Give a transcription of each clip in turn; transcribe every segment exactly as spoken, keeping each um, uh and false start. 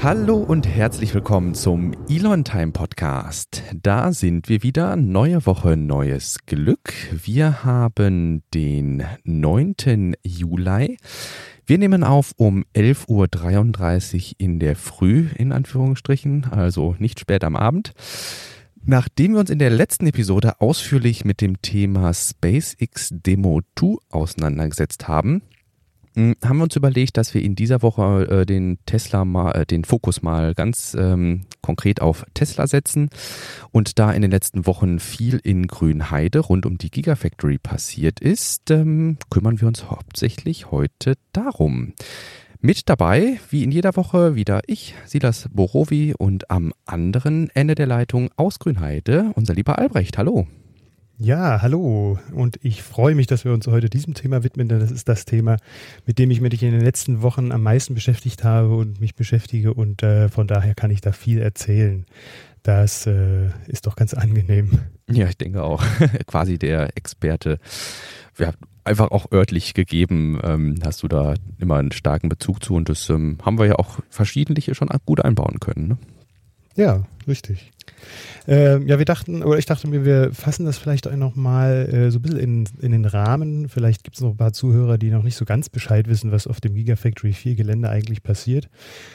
Hallo und herzlich willkommen zum Elon Time Podcast. Da sind wir wieder. Neue Woche, neues Glück. Wir haben den neunten Juli. Wir nehmen auf um elf Uhr dreiunddreißig in der Früh, in Anführungsstrichen, also nicht spät am Abend. Nachdem wir uns in der letzten Episode ausführlich mit dem Thema SpaceX Demo zwei auseinandergesetzt haben, haben wir uns überlegt, dass wir in dieser Woche äh, den Tesla mal, äh, den Fokus mal ganz ähm, konkret auf Tesla setzen. Und da in den letzten Wochen viel in Grünheide rund um die Gigafactory passiert ist, ähm, kümmern wir uns hauptsächlich heute darum. Mit dabei, wie in jeder Woche, wieder ich, Silas Borowi, und am anderen Ende der Leitung aus Grünheide unser lieber Albrecht. Hallo. Ja, hallo, und ich freue mich, dass wir uns heute diesem Thema widmen, denn das ist das Thema, mit dem ich mich in den letzten Wochen am meisten beschäftigt habe und mich beschäftige, und äh, von daher kann ich da viel erzählen. Das äh, ist doch ganz angenehm. Ja, ich denke auch. Quasi der Experte. Ja, einfach auch örtlich gegeben, ähm, hast du da immer einen starken Bezug zu, und das ähm, haben wir ja auch verschiedentlich schon gut einbauen können, ne? Ja, richtig. Ähm, ja, wir dachten, oder ich dachte mir, wir fassen das vielleicht auch nochmal äh, so ein bisschen in, in den Rahmen. Vielleicht gibt es noch ein paar Zuhörer, die noch nicht so ganz Bescheid wissen, was auf dem Gigafactory vier Gelände eigentlich passiert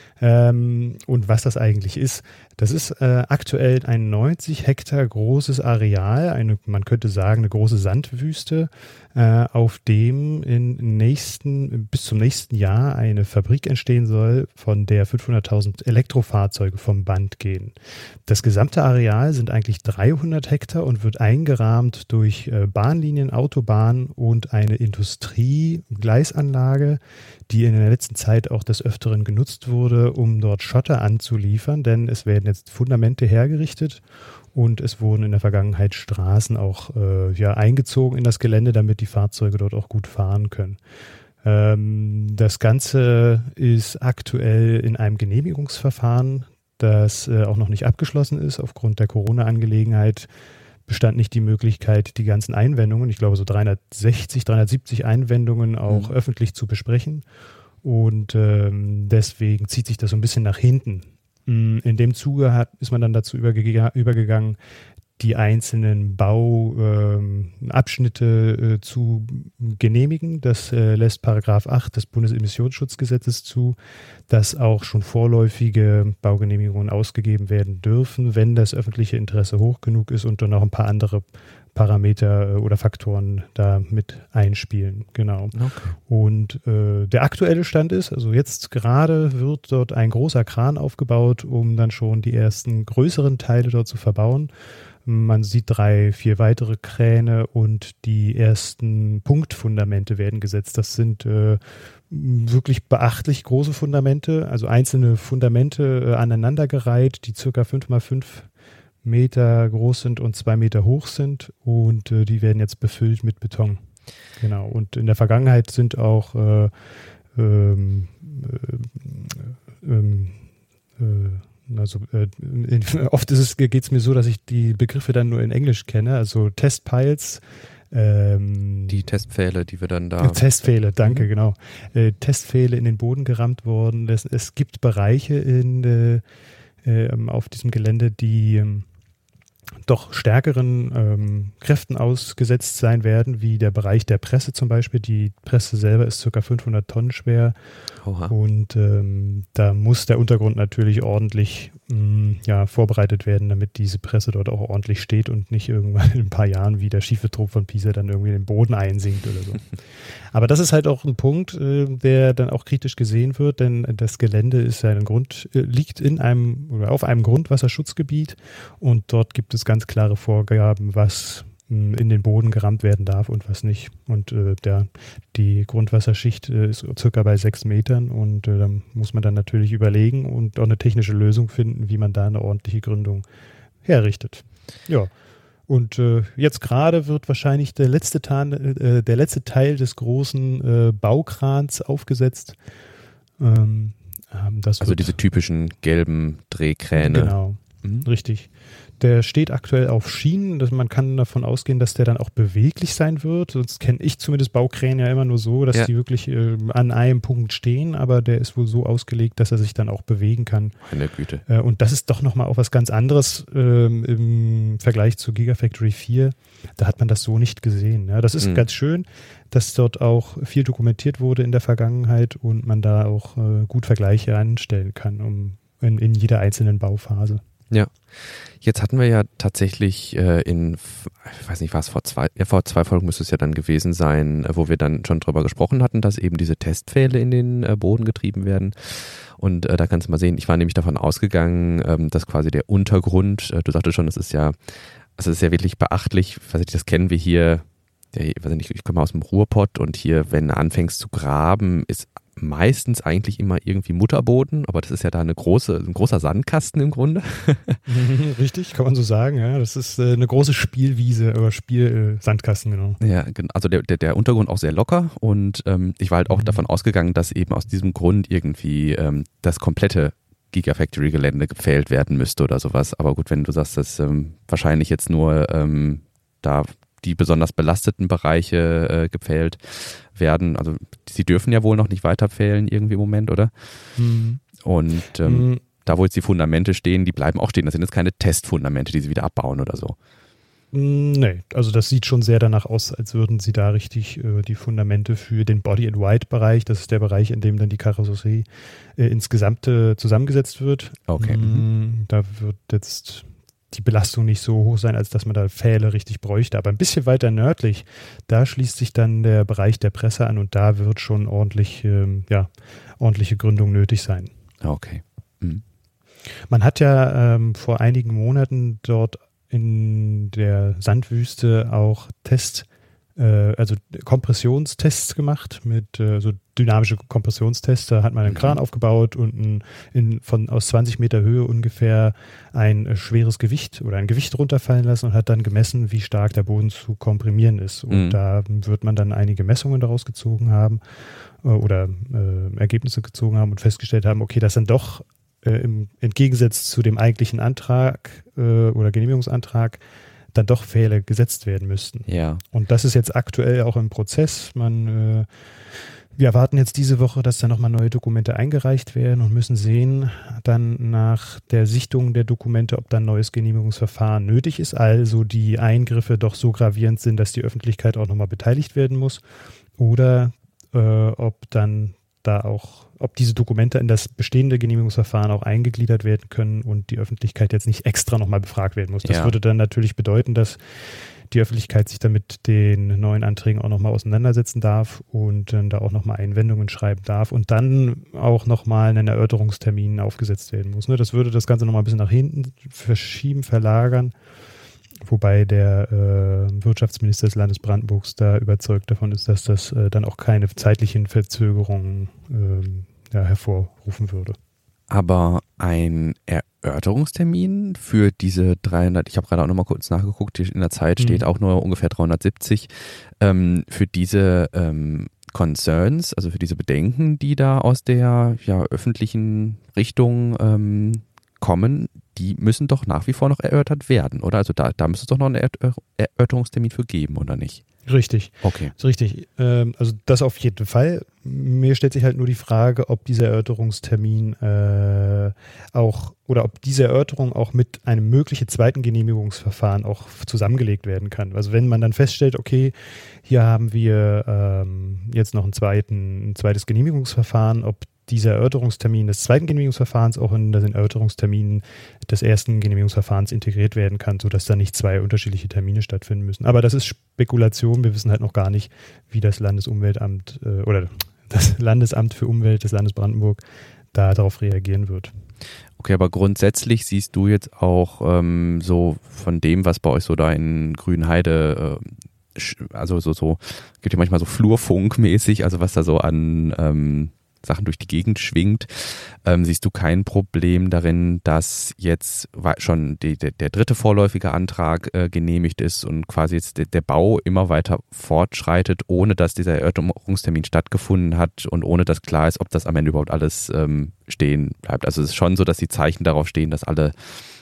ähm, und was das eigentlich ist. Das ist äh, aktuell ein neunzig Hektar großes Areal, eine, man könnte sagen, eine große Sandwüste, äh, auf dem in nächsten, bis zum nächsten Jahr eine Fabrik entstehen soll, von der fünfhunderttausend Elektrofahrzeuge vom Band gehen. Das gesamte Areal sind eigentlich dreihundert Hektar und wird eingerahmt durch äh, Bahnlinien, Autobahnen und eine Industriegleisanlage, die in der letzten Zeit auch des Öfteren genutzt wurde, um dort Schotter anzuliefern, denn es werden jetzt Fundamente hergerichtet und es wurden in der Vergangenheit Straßen auch äh, ja, eingezogen in das Gelände, damit die Fahrzeuge dort auch gut fahren können. Ähm, das Ganze ist aktuell in einem Genehmigungsverfahren, das äh, auch noch nicht abgeschlossen ist. Aufgrund der Corona-Angelegenheit bestand nicht die Möglichkeit, die ganzen Einwendungen, ich glaube so dreihundertsechzig, dreihundertsiebzig Einwendungen auch mhm. öffentlich zu besprechen. Und ähm, deswegen zieht sich das so ein bisschen nach hinten. In dem Zuge hat, ist man dann dazu überge- übergegangen, die einzelnen Bauabschnitte äh, äh, zu genehmigen. Das äh, lässt Paragraph acht des Bundesemissionsschutzgesetzes zu, dass auch schon vorläufige Baugenehmigungen ausgegeben werden dürfen, wenn das öffentliche Interesse hoch genug ist und dann noch ein paar andere Parameter oder Faktoren da mit einspielen. Genau. Okay. Und äh, der aktuelle Stand ist, also jetzt gerade wird dort ein großer Kran aufgebaut, um dann schon die ersten größeren Teile dort zu verbauen. Man sieht drei, vier weitere Kräne und die ersten Punktfundamente werden gesetzt. Das sind äh, wirklich beachtlich große Fundamente, also einzelne Fundamente äh, aneinandergereiht, die circa fünf mal fünf Meter groß sind und zwei Meter hoch sind, und äh, die werden jetzt befüllt mit Beton. Genau. Und in der Vergangenheit sind auch äh, ähm, äh, ähm, äh, also äh, in, oft ist es, geht es mir so, dass ich die Begriffe dann nur in Englisch kenne, also Testpiles. Ähm, die Testpfähle, die wir dann da... Testpfähle, danke, mhm. genau. Äh, Testpfähle in den Boden gerammt worden. Es, es gibt Bereiche in, äh, äh, auf diesem Gelände, die ähm, doch stärkeren ähm, Kräften ausgesetzt sein werden, wie der Bereich der Presse zum Beispiel. Die Presse selber ist ca. fünfhundert Tonnen schwer. Oha. Und ähm, da muss der Untergrund natürlich ordentlich mh, ja, vorbereitet werden, damit diese Presse dort auch ordentlich steht und nicht irgendwann in ein paar Jahren wie der schiefe Trupp von Pisa dann irgendwie in den Boden einsinkt oder so. Aber das ist halt auch ein Punkt, äh, der dann auch kritisch gesehen wird, denn das Gelände ist ja ein Grund, äh, liegt in einem oder auf einem Grundwasserschutzgebiet, und dort gibt es ganz klare Vorgaben, was mh, in den Boden gerammt werden darf und was nicht. Und äh, der, die Grundwasserschicht äh, ist circa bei sechs Metern, und äh, da muss man dann natürlich überlegen und auch eine technische Lösung finden, wie man da eine ordentliche Gründung herrichtet. Ja. Und äh, jetzt gerade wird wahrscheinlich der letzte, Tarn, äh, der letzte Teil des großen äh, Baukrans aufgesetzt. Ähm, ähm, das also wird, diese typischen gelben Drehkräne. Genau, mhm. richtig. der steht aktuell auf Schienen. Das, man kann davon ausgehen, dass der dann auch beweglich sein wird. Sonst kenne ich zumindest Baukräne ja immer nur so, dass ja. die wirklich äh, an einem Punkt stehen, aber der ist wohl so ausgelegt, dass er sich dann auch bewegen kann. Meine Güte. Äh, und das ist doch nochmal auch was ganz anderes ähm, im Vergleich zu Gigafactory vier. Da hat man das so nicht gesehen. Ja, das ist mhm. ganz schön, dass dort auch viel dokumentiert wurde in der Vergangenheit und man da auch äh, gut Vergleiche anstellen kann, um in, in jeder einzelnen Bauphase. Ja, jetzt hatten wir ja tatsächlich äh, in, ich weiß nicht, was vor zwei, ja, vor zwei Folgen müsste es ja dann gewesen sein, äh, wo wir dann schon drüber gesprochen hatten, dass eben diese Testpfähle in den äh, Boden getrieben werden. Und äh, da kannst du mal sehen, ich war nämlich davon ausgegangen, ähm, dass quasi der Untergrund, äh, du sagtest schon, das ist ja, also es ist ja wirklich beachtlich, weiß ich, das kennen wir hier, der, weiß ich nicht, ich komme aus dem Ruhrpott und hier, wenn du anfängst zu graben, ist meistens eigentlich immer irgendwie Mutterboden, aber das ist ja da eine große, ein großer Sandkasten im Grunde. Richtig, kann man so sagen, ja. Das ist äh, eine große Spielwiese, oder Spiel-Sandkasten, äh, genau. Ja, also der, der, der Untergrund auch sehr locker und ähm, ich war halt auch mhm. davon ausgegangen, dass eben aus diesem Grund irgendwie ähm, das komplette Gigafactory-Gelände gepfählt werden müsste oder sowas. Aber gut, wenn du sagst, dass ähm, wahrscheinlich jetzt nur ähm, da die besonders belasteten Bereiche äh, gepfählt werden. Also sie dürfen ja wohl noch nicht weiter pfählen irgendwie im Moment, oder? Mhm. Und ähm, mhm. da, wo jetzt die Fundamente stehen, die bleiben auch stehen. Das sind jetzt keine Testfundamente, die sie wieder abbauen oder so. Nee, also das sieht schon sehr danach aus, als würden sie da richtig äh, die Fundamente für den Body-in-White-Bereich, das ist der Bereich, in dem dann die Karosserie äh, insgesamt äh, zusammengesetzt wird. Okay. Mhm. Da wird jetzt die Belastung nicht so hoch sein, als dass man da Pfähle richtig bräuchte. Aber ein bisschen weiter nördlich, da schließt sich dann der Bereich der Presse an und da wird schon ordentlich, ähm, ja, ordentliche Gründung nötig sein. Okay. Mhm. Man hat ja ähm, vor einigen Monaten dort in der Sandwüste auch Test, äh, also Kompressionstests gemacht mit äh, so dynamische Kompressionstests. Da hat man einen Kran aufgebaut und ein, in, von aus zwanzig Meter Höhe ungefähr ein äh, schweres Gewicht oder ein Gewicht runterfallen lassen und hat dann gemessen, wie stark der Boden zu komprimieren ist. Und mhm. da wird man dann einige Messungen daraus gezogen haben äh, oder äh, Ergebnisse gezogen haben und festgestellt haben, okay, das dann doch äh, im Entgegensatz zu dem eigentlichen Antrag äh, oder Genehmigungsantrag dann doch Pfähle gesetzt werden müssten. Ja. Und das ist jetzt aktuell auch im Prozess. Man, äh, wir erwarten jetzt diese Woche, dass da nochmal neue Dokumente eingereicht werden und müssen sehen, dann nach der Sichtung der Dokumente, ob dann ein neues Genehmigungsverfahren nötig ist, also die Eingriffe doch so gravierend sind, dass die Öffentlichkeit auch nochmal beteiligt werden muss, oder äh, ob dann da auch, ob diese Dokumente in das bestehende Genehmigungsverfahren auch eingegliedert werden können und die Öffentlichkeit jetzt nicht extra nochmal befragt werden muss. Das ja. würde dann natürlich bedeuten, dass die Öffentlichkeit sich dann mit den neuen Anträgen auch nochmal auseinandersetzen darf und dann da auch nochmal Einwendungen schreiben darf und dann auch nochmal ein Erörterungstermin aufgesetzt werden muss. Das würde das Ganze nochmal ein bisschen nach hinten verschieben, verlagern. Wobei der äh, Wirtschaftsminister des Landes Brandenburgs da überzeugt davon ist, dass das äh, dann auch keine zeitlichen Verzögerungen äh, ja, hervorrufen würde. Aber ein Erörterungstermin für diese dreihundert, ich habe gerade auch nochmal kurz nachgeguckt, in der Zeit steht mhm. auch nur ungefähr dreihundertsiebzig, ähm, für diese ähm, Concerns, also für diese Bedenken, die da aus der ja, öffentlichen Richtung ähm, kommen, die müssen doch nach wie vor noch erörtert werden, oder? Also da, da müsste es doch noch einen Erör- Erörterungstermin für geben, oder nicht? Richtig. Okay. Ist richtig. Ähm, also das auf jeden Fall. Mir stellt sich halt nur die Frage, ob dieser Erörterungstermin äh, auch oder ob diese Erörterung auch mit einem möglichen zweiten Genehmigungsverfahren auch zusammengelegt werden kann. Also wenn man dann feststellt, okay, hier haben wir ähm, jetzt noch einen zweiten, ein zweites Genehmigungsverfahren, ob dieser Erörterungstermin des zweiten Genehmigungsverfahrens auch in den Erörterungstermin des ersten Genehmigungsverfahrens integriert werden kann, sodass da nicht zwei unterschiedliche Termine stattfinden müssen. Aber das ist Spekulation. Wir wissen halt noch gar nicht, wie das Landesumweltamt äh, oder das Landesamt für Umwelt des Landes Brandenburg da darauf reagieren wird. Okay, aber grundsätzlich siehst du jetzt auch ähm, so von dem, was bei euch so da in Grünheide äh, also so, so, gibt ja manchmal so Flurfunkmäßig, also was da so an ähm, Sachen durch die Gegend schwingt, ähm, siehst du kein Problem darin, dass jetzt schon die, der, der dritte vorläufige Antrag äh, genehmigt ist und quasi jetzt der, der Bau immer weiter fortschreitet, ohne dass dieser Erörterungstermin stattgefunden hat und ohne dass klar ist, ob das am Ende überhaupt alles ähm, stehen bleibt. Also es ist schon so, dass die Zeichen darauf stehen, dass alle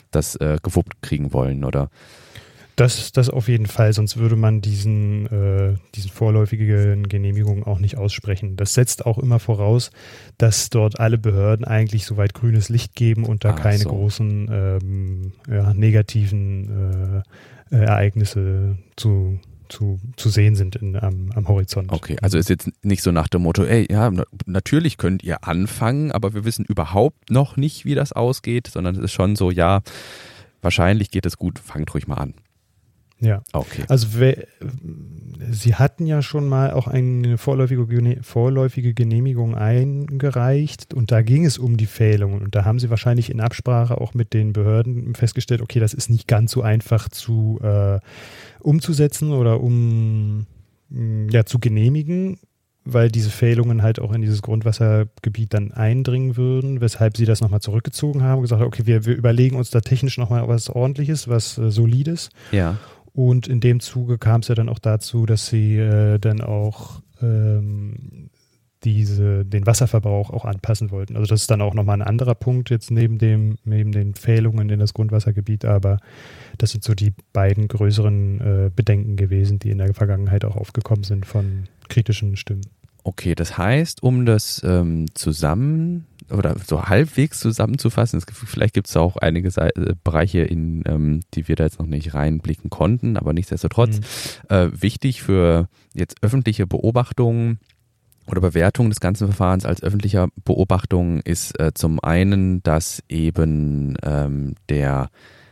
das äh, gewuppt kriegen wollen, oder? Das, das auf jeden Fall, sonst würde man diesen, äh, diesen vorläufigen Genehmigungen auch nicht aussprechen. Das setzt auch immer voraus, dass dort alle Behörden eigentlich soweit grünes Licht geben und da Ah, keine so. großen ähm, ja, negativen äh, Ereignisse zu, zu, zu sehen sind in, am, am Horizont. Okay, also ist jetzt nicht so nach dem Motto, ey, ja, na, natürlich könnt ihr anfangen, aber wir wissen überhaupt noch nicht, wie das ausgeht, sondern es ist schon so, ja, wahrscheinlich geht es gut, fangt ruhig mal an. Ja, Okay. also we, Sie hatten ja schon mal auch eine vorläufige, vorläufige Genehmigung eingereicht und da ging es um die Pfählungen und da haben Sie wahrscheinlich in Absprache auch mit den Behörden festgestellt, okay, das ist nicht ganz so einfach zu äh, umzusetzen oder um ja, zu genehmigen, weil diese Pfählungen halt auch in dieses Grundwassergebiet dann eindringen würden, weshalb Sie das nochmal zurückgezogen haben und gesagt haben, okay, wir, wir überlegen uns da technisch nochmal was Ordentliches, was äh, Solides. Ja. Und in dem Zuge kam es ja dann auch dazu, dass sie äh, dann auch ähm, diese, den Wasserverbrauch auch anpassen wollten. Also das ist dann auch nochmal ein anderer Punkt jetzt neben dem, neben den Pfählungen in das Grundwassergebiet, aber das sind so die beiden größeren äh, Bedenken gewesen, die in der Vergangenheit auch aufgekommen sind von kritischen Stimmen. Okay, das heißt, um das ähm, zusammen oder so halbwegs zusammenzufassen, es, vielleicht gibt es auch einige Seite, Bereiche, in ähm, die wir da jetzt noch nicht reinblicken konnten, aber nichtsdestotrotz mhm. äh, wichtig für jetzt öffentliche Beobachtungen oder Bewertung des ganzen Verfahrens als öffentlicher Beobachtung ist äh, zum einen, dass eben ähm, der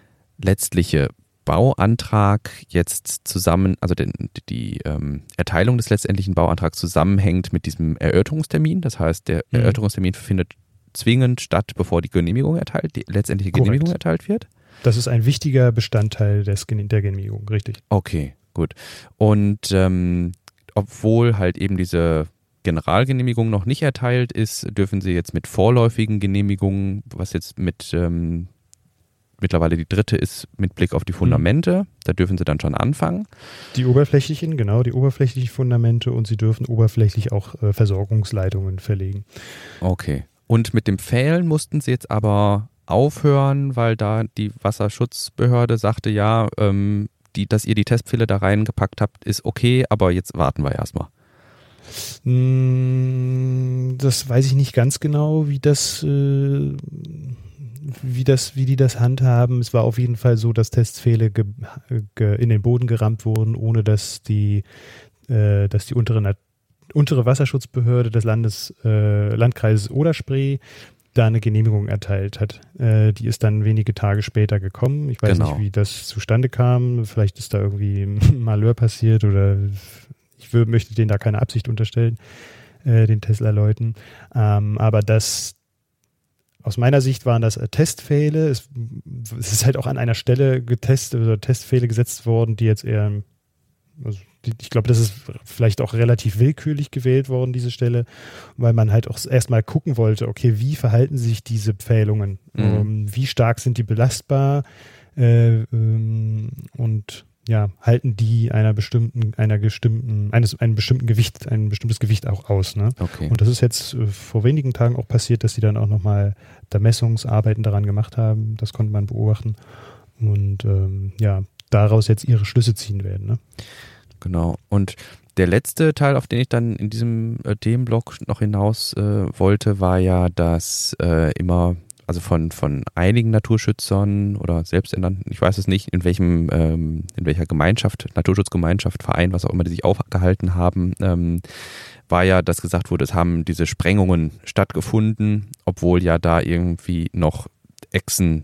letztliche Bauantrag jetzt zusammen, also den, die ähm, Erteilung des letztendlichen Bauantrags zusammenhängt mit diesem Erörterungstermin. Das heißt, der mhm. Erörterungstermin findet zwingend statt, bevor die Genehmigung erteilt, die letztendliche Korrekt. Genehmigung erteilt wird. Das ist ein wichtiger Bestandteil des, der Genehmigung, richtig. Okay, gut. Und ähm, obwohl halt eben diese Generalgenehmigung noch nicht erteilt ist, dürfen Sie jetzt mit vorläufigen Genehmigungen, was jetzt mit ähm, mittlerweile die dritte ist, mit Blick auf die Fundamente, mhm. da dürfen Sie dann schon anfangen. Die oberflächlichen, genau, die oberflächlichen Fundamente und Sie dürfen oberflächlich auch äh, Versorgungsleitungen verlegen. Okay. Und mit dem Pfählen mussten Sie jetzt aber aufhören, weil da die Wasserschutzbehörde sagte, ja, ähm, die, dass ihr die Testpfähle da reingepackt habt, ist okay, aber jetzt warten wir erstmal. Das weiß ich nicht ganz genau, wie das, äh, wie das, wie die das handhaben. Es war auf jeden Fall so, dass Testpfähle ge, ge, in den Boden gerammt wurden, ohne dass die, äh, dass die untere, untere Wasserschutzbehörde des Landes, äh, Landkreises Oder-Spree da eine Genehmigung erteilt hat. Äh, die ist dann wenige Tage später gekommen. Ich weiß genau. nicht, wie das zustande kam. Vielleicht ist da irgendwie ein Malheur passiert oder ich will, möchte denen da keine Absicht unterstellen, äh, den Tesla-Leuten. Ähm, aber das, aus meiner Sicht waren das äh, Testpfähle. Es, es ist halt auch an einer Stelle getestet oder Testpfähle gesetzt worden, die jetzt eher, also die, ich glaube, das ist vielleicht auch relativ willkürlich gewählt worden, diese Stelle, weil man halt auch erstmal gucken wollte, okay, wie verhalten sich diese Pfählungen? Mhm. Ähm, wie stark sind die belastbar? Äh, ähm, und ja, halten die einer bestimmten, einer bestimmten, eines, einem bestimmten Gewicht, ein bestimmtes Gewicht auch aus, ne? Okay. Und das ist jetzt äh, vor wenigen Tagen auch passiert, dass sie dann auch nochmal da Messungsarbeiten daran gemacht haben. Das konnte man beobachten. Und ähm, ja, daraus jetzt ihre Schlüsse ziehen werden, ne? Genau. Und der letzte Teil, auf den ich dann in diesem äh, Themenblock noch hinaus äh, wollte, war ja, dass äh, immer also von, von einigen Naturschützern oder selbsternannten, ich weiß es nicht, in welchem, ähm, in welcher Gemeinschaft, Naturschutzgemeinschaft, Verein, was auch immer, die sich aufgehalten haben, ähm, war ja, dass gesagt wurde, es haben diese Sprengungen stattgefunden, obwohl ja da irgendwie noch Echsen,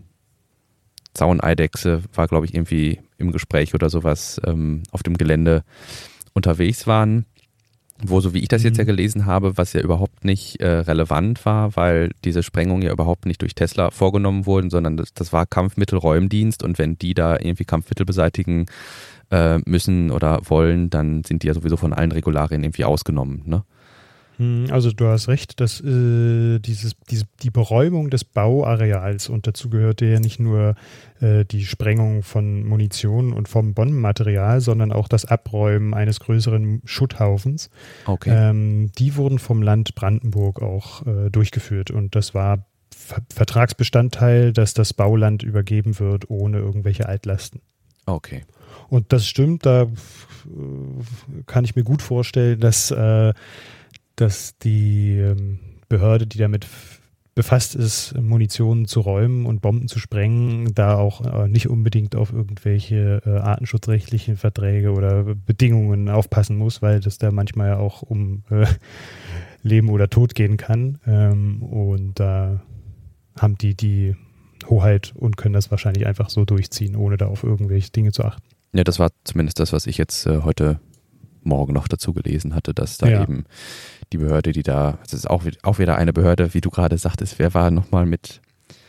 Zauneidechse war, glaube ich, irgendwie im Gespräch oder sowas ähm, auf dem Gelände unterwegs waren. Wo, so wie ich das jetzt ja gelesen habe, was ja überhaupt nicht äh, relevant war, weil diese Sprengungen ja überhaupt nicht durch Tesla vorgenommen wurden, sondern das, das war Kampfmittelräumdienst und wenn die da irgendwie Kampfmittel beseitigen äh, müssen oder wollen, dann sind die ja sowieso von allen Regularien irgendwie ausgenommen, ne? Also du hast recht, dass äh, dieses, diese, die Beräumung des Bauareals, und dazu gehörte ja nicht nur äh, die Sprengung von Munition und vom Bombenmaterial, sondern auch das Abräumen eines größeren Schutthaufens. Okay. Ähm, die wurden vom Land Brandenburg auch äh, durchgeführt und das war Ver- Vertragsbestandteil, dass das Bauland übergeben wird ohne irgendwelche Altlasten. Okay. Und das stimmt, da äh, kann ich mir gut vorstellen, dass, äh, dass die ähm, Behörde, die damit f- befasst ist, Munition zu räumen und Bomben zu sprengen, da auch äh, nicht unbedingt auf irgendwelche äh, artenschutzrechtlichen Verträge oder Bedingungen aufpassen muss, weil das da manchmal ja auch um äh, Leben oder Tod gehen kann. Ähm, und da haben die die Hoheit und können das wahrscheinlich einfach so durchziehen, ohne da auf irgendwelche Dinge zu achten. Ja, das war zumindest das, was ich jetzt äh, heute Morgen noch dazu gelesen hatte, dass da Ja. eben die Behörde, die da, es ist auch, auch wieder eine Behörde, wie du gerade sagtest, wer war nochmal mit,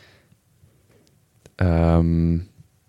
ähm,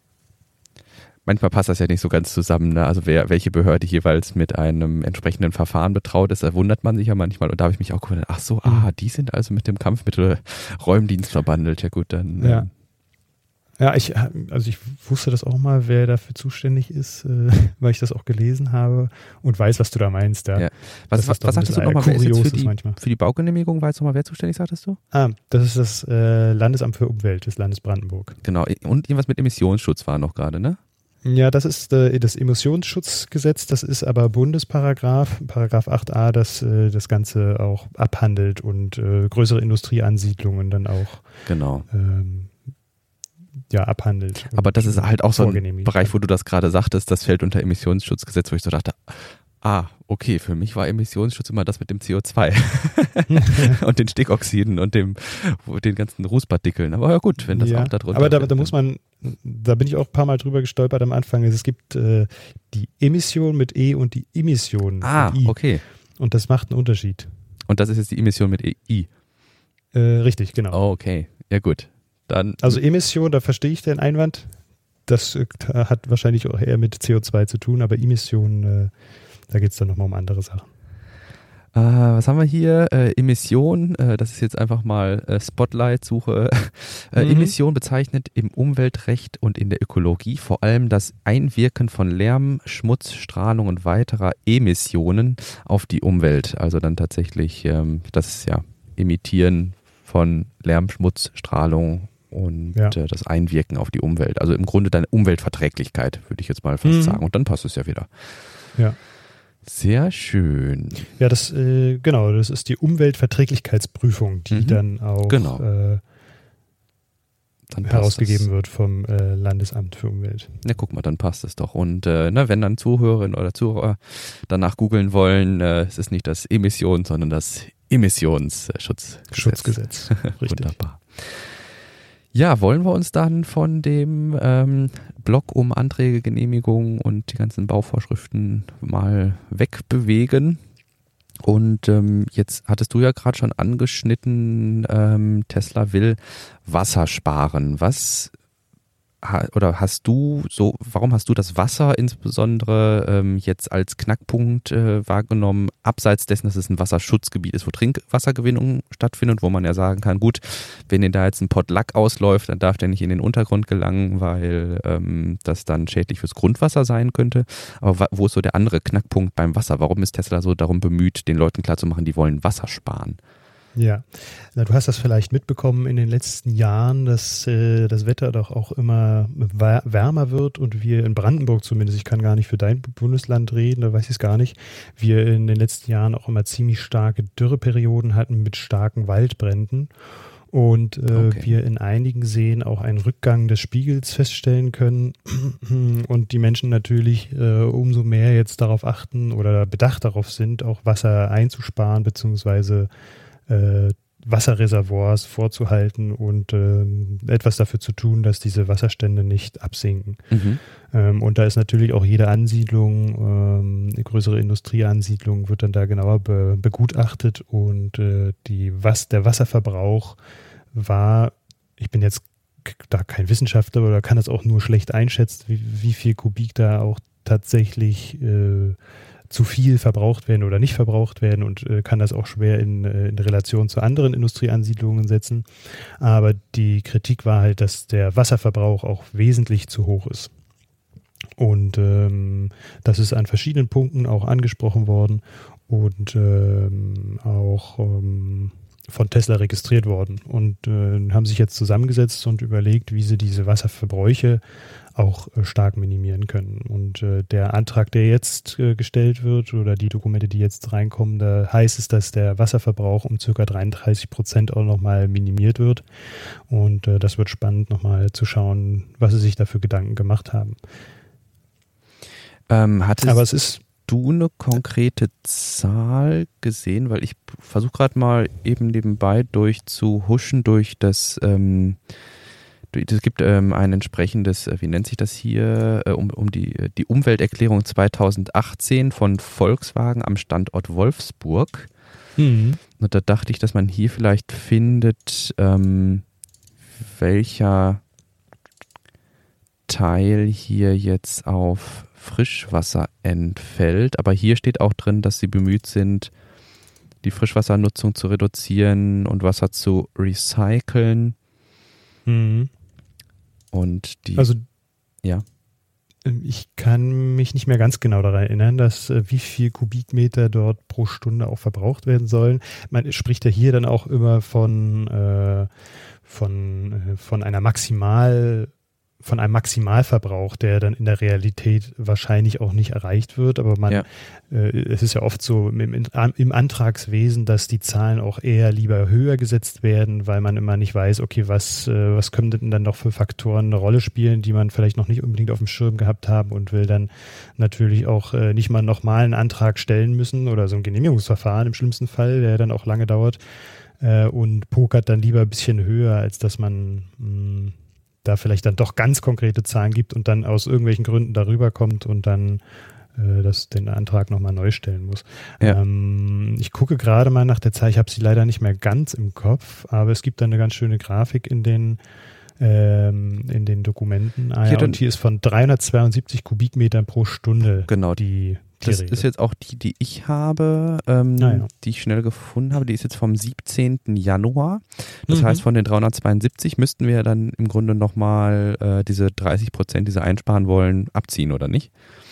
manchmal passt das ja nicht so ganz zusammen, ne? Also wer, welche Behörde jeweils mit einem entsprechenden Verfahren betraut ist, da wundert man sich ja manchmal und da habe ich mich auch gewundert, ach so, Mhm. ah, die sind also mit dem Kampfmittelräumdienst verbandelt, ja gut, dann. Ja. Ähm, Ja, ich, also ich wusste das auch mal, wer dafür zuständig ist, äh, weil ich das auch gelesen habe und weiß, was du da meinst. Ja. Ja. Was, Das was, ist doch was ein sagtest du bisschen nochmal, wer ist jetzt kurios für ist die, manchmal. für die Baugenehmigung, war jetzt nochmal wer zuständig, sagtest du? Ah, das ist das äh, Landesamt für Umwelt des Landes Brandenburg. Genau, und irgendwas mit Emissionsschutz war noch gerade, ne? Ja, das ist äh, das Emissionsschutzgesetz, das ist aber Bundesparagraph, Paragraph acht a, das äh, das Ganze auch abhandelt und äh, größere Industrieansiedlungen dann auch Genau. ähm, ja, abhandelt. Aber das ist halt auch so ein vorgenehmigt. Bereich, wo du das gerade sagtest, das fällt unter Emissionsschutzgesetz, wo ich so dachte, ah, okay, für mich war Emissionsschutz immer das mit dem C O zwei und den Stickoxiden und dem, den ganzen Rußpartikeln. Aber ja gut, wenn das ja, auch da drunter aber da, fällt, da muss man, da bin ich auch ein paar Mal drüber gestolpert am Anfang. Es gibt äh, die Emission mit E und die Emission Ah, mit I. okay. Und das macht einen Unterschied. Und das ist jetzt die Emission mit I. Äh, richtig, genau. Oh, okay. Ja gut. Dann. Also Emission, da verstehe ich den Einwand. Das äh, hat wahrscheinlich auch eher mit C O zwei zu tun, aber Emission, äh, da geht es dann nochmal um andere Sachen. Äh, was haben wir hier? Äh, Emission, äh, das ist jetzt einfach mal äh, Spotlight-Suche. Äh, Mhm. Emission bezeichnet im Umweltrecht und in der Ökologie vor allem das Einwirken von Lärm, Schmutz, Strahlung und weiterer Emissionen auf die Umwelt. Also dann tatsächlich ähm, das ja, Emittieren von Lärm, Schmutz, Strahlung und Ja. äh, das Einwirken auf die Umwelt. Also im Grunde deine Umweltverträglichkeit, würde ich jetzt mal fast Mhm. sagen. Und dann passt es ja wieder. Ja. Sehr schön. Ja, das, äh, genau, das ist die Umweltverträglichkeitsprüfung, die Mhm. dann auch Genau. äh, Dann passt herausgegeben das. wird vom äh, Landesamt für Umwelt. Na, guck mal, dann passt es doch. Und äh, ne, wenn dann Zuhörerinnen oder Zuhörer danach googeln wollen, äh, es ist nicht das Emission, sondern das Emissionsschutzgesetz. Schutzgesetz. Richtig. Wunderbar. Ja, wollen wir uns dann von dem ähm, Blog um Anträge, Genehmigungen und die ganzen Bauvorschriften mal wegbewegen? Und ähm, jetzt hattest du ja gerade schon angeschnitten, ähm, Tesla will Wasser sparen. Was ha, oder hast du so, warum hast du das Wasser insbesondere ähm, jetzt als Knackpunkt äh, wahrgenommen, abseits dessen, dass es ein Wasserschutzgebiet ist, wo Trinkwassergewinnung stattfindet, wo man ja sagen kann, gut, wenn dir da jetzt ein Pott Lack ausläuft, dann darf der nicht in den Untergrund gelangen, weil ähm, das dann schädlich fürs Grundwasser sein könnte. Aber wa- wo ist so der andere Knackpunkt beim Wasser? Warum ist Tesla so darum bemüht, den Leuten klarzumachen, die wollen Wasser sparen? Ja, na, du hast das vielleicht mitbekommen in den letzten Jahren, dass äh, das Wetter doch auch immer wär- wärmer wird und wir in Brandenburg zumindest, ich kann gar nicht für dein Bundesland reden, da weiß ich es gar nicht, wir in den letzten Jahren auch immer ziemlich starke Dürreperioden hatten mit starken Waldbränden und äh, Okay. wir in einigen Seen auch einen Rückgang des Spiegels feststellen können und die Menschen natürlich äh, umso mehr jetzt darauf achten oder bedacht darauf sind, auch Wasser einzusparen beziehungsweise äh, Wasserreservoirs vorzuhalten und ähm, etwas dafür zu tun, dass diese Wasserstände nicht absinken. Mhm. Ähm, und da ist natürlich auch jede Ansiedlung, ähm, eine größere Industrieansiedlung wird dann da genauer be- begutachtet und äh, die, was, der Wasserverbrauch war, ich bin jetzt k- da kein Wissenschaftler oder kann das auch nur schlecht einschätzen, wie, wie viel Kubik da auch tatsächlich äh, zu viel verbraucht werden oder nicht verbraucht werden und äh, kann das auch schwer in, äh, in Relation zu anderen Industrieansiedlungen setzen. Aber die Kritik war halt, dass der Wasserverbrauch auch wesentlich zu hoch ist. Und ähm, das ist an verschiedenen Punkten auch angesprochen worden und ähm, auch ähm, von Tesla registriert worden und äh, haben sich jetzt zusammengesetzt und überlegt, wie sie diese Wasserverbräuche auch äh, stark minimieren können. Und äh, der Antrag, der jetzt äh, gestellt wird oder die Dokumente, die jetzt reinkommen, da heißt es, dass der Wasserverbrauch um ca. dreiunddreißig Prozent auch nochmal minimiert wird. Und äh, das wird spannend, nochmal zu schauen, was sie sich da für Gedanken gemacht haben. Ähm, hattest Aber es ist du eine konkrete Zahl gesehen? Weil ich versuche gerade mal eben nebenbei durchzuhuschen durch das, ähm, es gibt ähm, ein entsprechendes, wie nennt sich das hier, äh, um, um die, die Umwelterklärung zweitausendachtzehn von Volkswagen am Standort Wolfsburg. Mhm. Und da dachte ich, dass man hier vielleicht findet, ähm, welcher Teil hier jetzt auf Frischwasser entfällt. Aber hier steht auch drin, dass sie bemüht sind, die Frischwassernutzung zu reduzieren und Wasser zu recyceln. Mhm. Und die, also ja. Ich kann mich nicht mehr ganz genau daran erinnern, dass äh, wie viel Kubikmeter dort pro Stunde auch verbraucht werden sollen. Man spricht ja hier dann auch immer von, äh, von, äh, von einer Maximal von einem Maximalverbrauch, der dann in der Realität wahrscheinlich auch nicht erreicht wird, aber man, ja. äh, es ist ja oft so im, im Antragswesen, dass die Zahlen auch eher lieber höher gesetzt werden, weil man immer nicht weiß, okay, was, äh, was können denn dann noch für Faktoren eine Rolle spielen, die man vielleicht noch nicht unbedingt auf dem Schirm gehabt haben und will dann natürlich auch äh, nicht mal nochmal einen Antrag stellen müssen oder so ein Genehmigungsverfahren im schlimmsten Fall, der dann auch lange dauert äh, und pokert dann lieber ein bisschen höher, als dass man mh, da vielleicht dann doch ganz konkrete Zahlen gibt und dann aus irgendwelchen Gründen darüber kommt und dann äh, das, den Antrag nochmal neu stellen muss. Ja. Ähm, ich gucke gerade mal nach der Zahl, ich habe sie leider nicht mehr ganz im Kopf, aber es gibt da eine ganz schöne Grafik in den, ähm, in den Dokumenten. Ah, ja, und hier ist von dreihundertzweiundsiebzig Kubikmetern pro Stunde genau. die Das ist jetzt auch die, die ich habe, ähm, ah, ja. die ich schnell gefunden habe. Die ist jetzt vom siebzehnten Januar. Das mhm. heißt, von den dreihundertzweiundsiebzig müssten wir dann im Grunde nochmal äh, diese dreißig Prozent, die sie einsparen wollen, abziehen, oder nicht?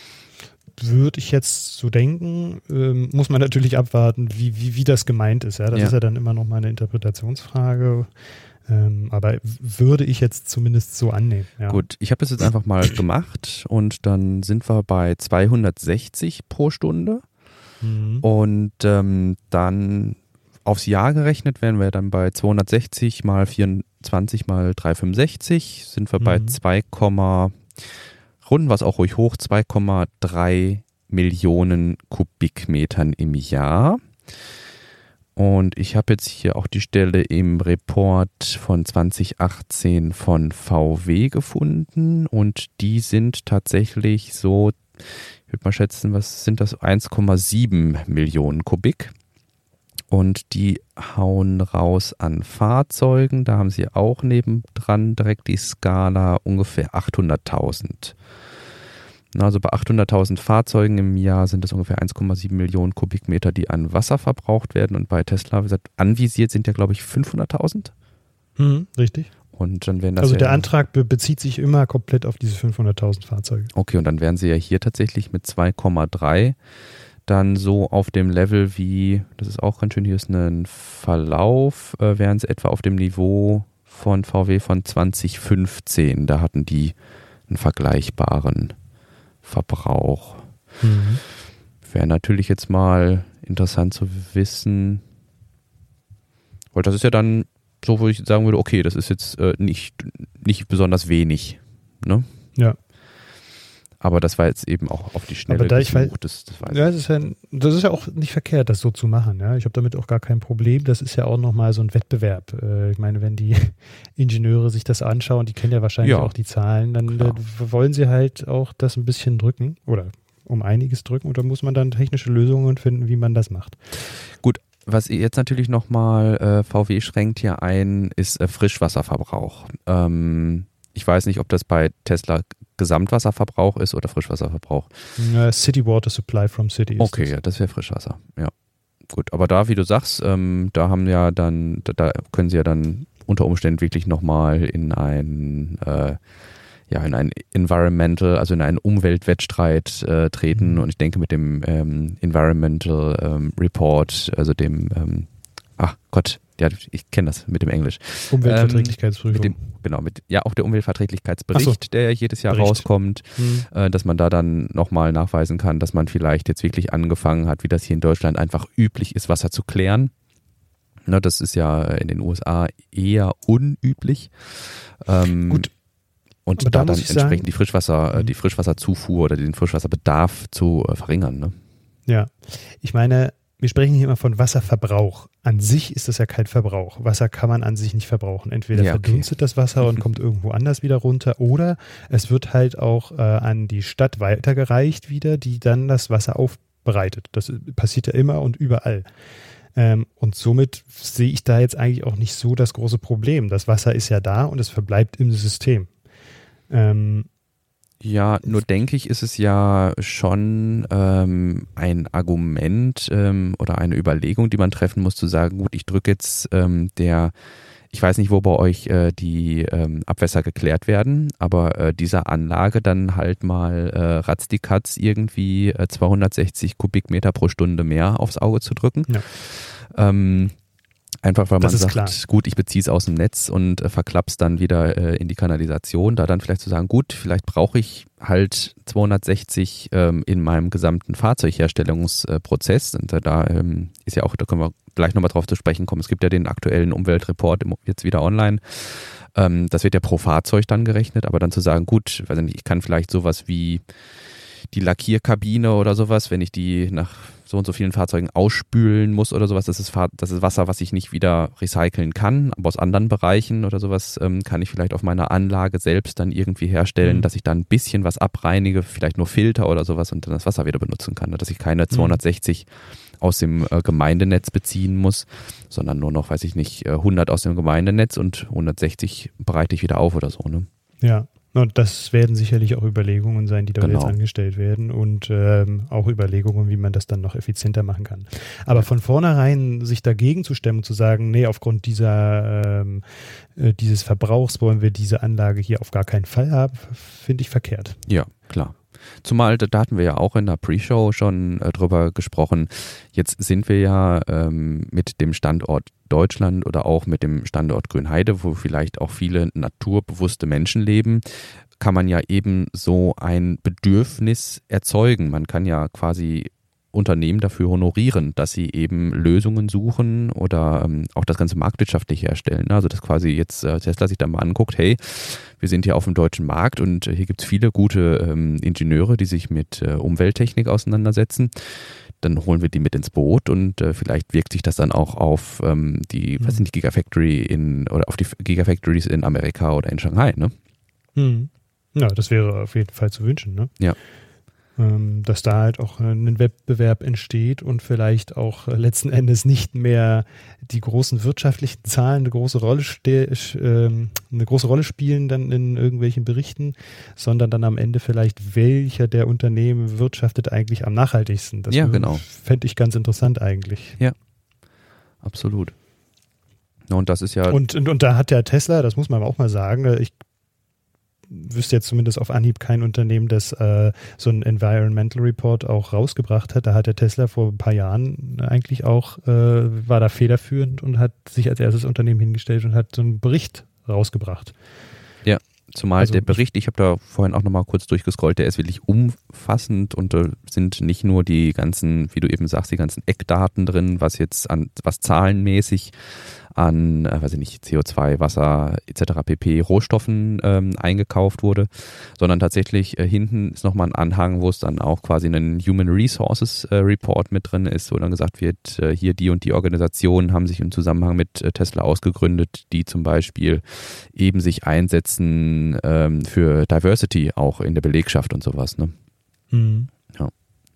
Würde ich jetzt so denken, ähm, muss man natürlich abwarten, wie, wie, wie das gemeint ist. Ja? Das ja. ist ja dann immer nochmal eine Interpretationsfrage. Ähm, aber würde ich jetzt zumindest so annehmen. Ja. Gut, ich habe das jetzt einfach mal gemacht und dann sind wir bei zweihundertsechzig pro Stunde mhm. und ähm, dann aufs Jahr gerechnet wären wir dann bei zweihundertsechzig mal vierundzwanzig mal dreihundertfünfundsechzig, sind wir mhm. bei zwei, runden wir es auch ruhig hoch, zwei Komma drei Millionen Kubikmetern im Jahr. Und ich habe jetzt hier auch die Stelle im Report von zwanzig achtzehn von V W gefunden und die sind tatsächlich so, ich würde mal schätzen, was sind das, eins Komma sieben Millionen Kubik. Und die hauen raus an Fahrzeugen, da haben sie auch nebendran direkt die Skala ungefähr achthunderttausend. Also bei achthunderttausend Fahrzeugen im Jahr sind es ungefähr eins Komma sieben Millionen Kubikmeter, die an Wasser verbraucht werden. Und bei Tesla, wie gesagt, anvisiert sind ja, glaube ich, fünfhunderttausend. Mhm, richtig. Und dann werden das also ja der Antrag be- bezieht sich immer komplett auf diese fünfhunderttausend Fahrzeuge. Okay, und dann wären sie ja hier tatsächlich mit zwei Komma drei dann so auf dem Level wie, das ist auch ganz schön, hier ist ein Verlauf, äh, wären sie etwa auf dem Niveau von V W von zwanzig fünfzehn. Da hatten die einen vergleichbaren Verbrauch. Mhm. Wäre natürlich jetzt mal interessant zu wissen, weil das ist ja dann so, wo ich sagen würde, okay, das ist jetzt äh, nicht, nicht besonders wenig. Ne? Ja. Aber das war jetzt eben auch auf die Schnelle Aber da ich weiß, das, das, weiß ja, das, ist ja, das ist ja auch nicht verkehrt, das so zu machen. Ja? Ich habe damit auch gar kein Problem. Das ist ja auch nochmal so ein Wettbewerb. Äh, ich meine, wenn die Ingenieure sich das anschauen, die kennen ja wahrscheinlich ja. auch die Zahlen, dann äh, wollen sie halt auch das ein bisschen drücken oder um einiges drücken und da muss man dann technische Lösungen finden, wie man das macht. Gut, was jetzt natürlich nochmal äh, V W schränkt hier ein, ist äh, Frischwasserverbrauch. Ähm, ich weiß nicht, ob das bei Tesla Gesamtwasserverbrauch ist oder Frischwasserverbrauch. Ja, City Water Supply from City ist Okay, das. ja, das wäre Frischwasser. Ja, gut. Aber da, wie du sagst, ähm, da haben ja dann, da, da können sie ja dann unter Umständen wirklich nochmal in ein, äh, ja, in ein Environmental, also in einen Umweltwettstreit äh, treten. Mhm. Und ich denke, mit dem ähm, Environmental ähm, Report, also dem, ähm, ach Gott, ja, ich kenne das mit dem Englisch. Umweltverträglichkeitsprüfung. Ähm, mit dem, genau, mit, ja, auch der Umweltverträglichkeitsbericht, so. der jedes Jahr Bericht. rauskommt, hm. äh, dass man da dann nochmal nachweisen kann, dass man vielleicht jetzt wirklich angefangen hat, wie das hier in Deutschland einfach üblich ist, Wasser zu klären. Na, das ist ja in den U S A eher unüblich. Ähm, Gut. Und Aber da, da dann muss ich entsprechend sagen, die Frischwasser, die Frischwasserzufuhr oder den Frischwasserbedarf zu äh, verringern. Ne? Ja, ich meine, wir sprechen hier immer von Wasserverbrauch. An sich ist das ja kein Verbrauch. Wasser kann man an sich nicht verbrauchen. Entweder ja, okay. verdunstet das Wasser und kommt irgendwo anders wieder runter oder es wird halt auch äh, an die Stadt weitergereicht wieder, die dann das Wasser aufbereitet. Das passiert ja immer und überall. Ähm, und somit sehe ich da jetzt eigentlich auch nicht so das große Problem. Das Wasser ist ja da und es verbleibt im System. Ähm, ja, nur denke ich, ist es ja schon ähm, ein Argument ähm, oder eine Überlegung, die man treffen muss, zu sagen, gut, ich drücke jetzt ähm, der, ich weiß nicht, wo bei euch äh, die ähm, Abwässer geklärt werden, aber äh, dieser Anlage dann halt mal äh, ratzdikatz irgendwie äh, zweihundertsechzig Kubikmeter pro Stunde mehr aufs Auge zu drücken. Ja. Ähm, Einfach weil man sagt, klar. gut, ich beziehe es aus dem Netz und äh, verklapp's dann wieder äh, in die Kanalisation. Da dann vielleicht zu sagen, gut, vielleicht brauche ich halt zweihundertsechzig ähm, in meinem gesamten Fahrzeugherstellungsprozess. Und äh, da ähm, ist ja auch, da können wir gleich nochmal drauf zu sprechen kommen. Es gibt ja den aktuellen Umweltreport jetzt wieder online. Ähm, das wird ja pro Fahrzeug dann gerechnet, aber dann zu sagen, gut, weiß nicht, ich kann vielleicht sowas wie die Lackierkabine oder sowas, wenn ich die nach so und so vielen Fahrzeugen ausspülen muss oder sowas, das ist, das ist Wasser, was ich nicht wieder recyceln kann, aber aus anderen Bereichen oder sowas ähm, kann ich vielleicht auf meiner Anlage selbst dann irgendwie herstellen, mhm. dass ich dann ein bisschen was abreinige, vielleicht nur Filter oder sowas und dann das Wasser wieder benutzen kann, dass ich keine zweihundertsechzig mhm. aus dem äh, Gemeindenetz beziehen muss, sondern nur noch, weiß ich nicht, hundert aus dem Gemeindenetz und hundertsechzig bereite ich wieder auf oder so, ne? Ja. Und das werden sicherlich auch Überlegungen sein, die da genau. jetzt angestellt werden und ähm, auch Überlegungen, wie man das dann noch effizienter machen kann. Aber von vornherein sich dagegen zu stemmen und zu sagen, nee, aufgrund dieser ähm, äh, dieses Verbrauchs wollen wir diese Anlage hier auf gar keinen Fall haben, finde ich verkehrt. Ja, klar. Zumal, da hatten wir ja auch in der Pre-Show schon äh, drüber gesprochen, jetzt sind wir ja ähm, mit dem Standort Deutschland oder auch mit dem Standort Grünheide, wo vielleicht auch viele naturbewusste Menschen leben, kann man ja eben so ein Bedürfnis erzeugen. Man kann ja quasi Unternehmen dafür honorieren, dass sie eben Lösungen suchen oder ähm, auch das Ganze marktwirtschaftlich herstellen. Also dass quasi jetzt äh, Tesla sich da mal anguckt, hey, wir sind hier auf dem deutschen Markt und äh, hier gibt es viele gute ähm, Ingenieure, die sich mit äh, Umwelttechnik auseinandersetzen. Dann holen wir die mit ins Boot und äh, vielleicht wirkt sich das dann auch auf ähm, die, mhm. weiß nicht, Gigafactory in oder auf die Gigafactories in Amerika oder in Shanghai, ne? Mhm. Ja, das wäre auf jeden Fall zu wünschen, ne? Ja. Dass da halt auch ein Wettbewerb entsteht und vielleicht auch letzten Endes nicht mehr die großen wirtschaftlichen Zahlen eine große Rolle, ste- eine große Rolle spielen dann in irgendwelchen Berichten, sondern dann am Ende vielleicht, welcher der Unternehmen wirtschaftet eigentlich am nachhaltigsten. Das ja, genau. fände ich ganz interessant eigentlich. Ja, absolut. Und das ist ja... Und, und, und da hat der Tesla, das muss man auch mal sagen, ich wüsste jetzt zumindest auf Anhieb kein Unternehmen, das äh, so einen Environmental Report auch rausgebracht hat. Da hat der Tesla vor ein paar Jahren eigentlich auch, äh, war da federführend und hat sich als erstes Unternehmen hingestellt und hat so einen Bericht rausgebracht. Ja, zumal also der Bericht, ich habe da vorhin auch nochmal kurz durchgescrollt, der ist wirklich umfassend und da sind nicht nur die ganzen, wie du eben sagst, die ganzen Eckdaten drin, was jetzt an, was zahlenmäßig an, äh, weiß ich nicht, C O zwei, Wasser et cetera pp. Rohstoffen ähm, eingekauft wurde, sondern tatsächlich äh, hinten ist nochmal ein Anhang, wo es dann auch quasi einen Human Resources äh, Report mit drin ist, wo dann gesagt wird, äh, hier die und die Organisationen haben sich im Zusammenhang mit äh, Tesla ausgegründet, die zum Beispiel eben sich einsetzen ähm, für Diversity auch in der Belegschaft und sowas, ne? Mhm. Ja.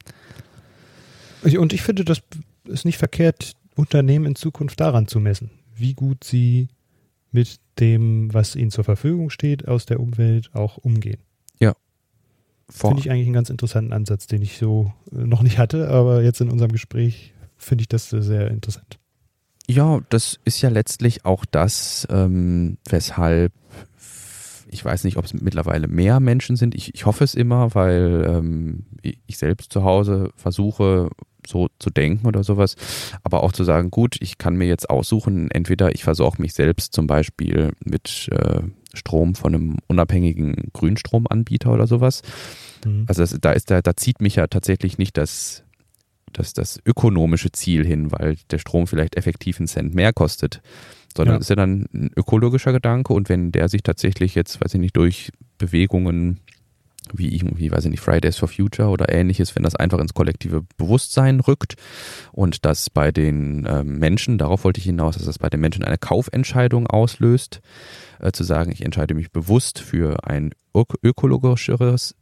Und ich finde, das ist nicht verkehrt, Unternehmen in Zukunft daran zu messen, wie gut sie mit dem, was ihnen zur Verfügung steht, aus der Umwelt auch umgehen. Ja. Finde ich eigentlich einen ganz interessanten Ansatz, den ich so noch nicht hatte, aber jetzt in unserem Gespräch finde ich das sehr interessant. Ja, das ist ja letztlich auch das, ähm, weshalb, ich weiß nicht, ob es mittlerweile mehr Menschen sind. Ich, ich hoffe es immer, weil ähm, ich selbst zu Hause versuche, so zu denken oder sowas, aber auch zu sagen, gut, ich kann mir jetzt aussuchen, entweder ich versorge mich selbst zum Beispiel mit äh, Strom von einem unabhängigen Grünstromanbieter oder sowas. Mhm. Also das, da ist da, da zieht mich ja tatsächlich nicht das, das, das ökonomische Ziel hin, weil der Strom vielleicht effektiv einen Cent mehr kostet, sondern ja. ist ja dann ein ökologischer Gedanke und wenn der sich tatsächlich jetzt, weiß ich nicht, durch Bewegungen wie irgendwie, weiß ich nicht, Fridays for Future oder ähnliches, wenn das einfach ins kollektive Bewusstsein rückt und das bei den äh, Menschen, darauf wollte ich hinaus, dass das bei den Menschen eine Kaufentscheidung auslöst, äh, zu sagen, ich entscheide mich bewusst für ein ök- ökologischeres,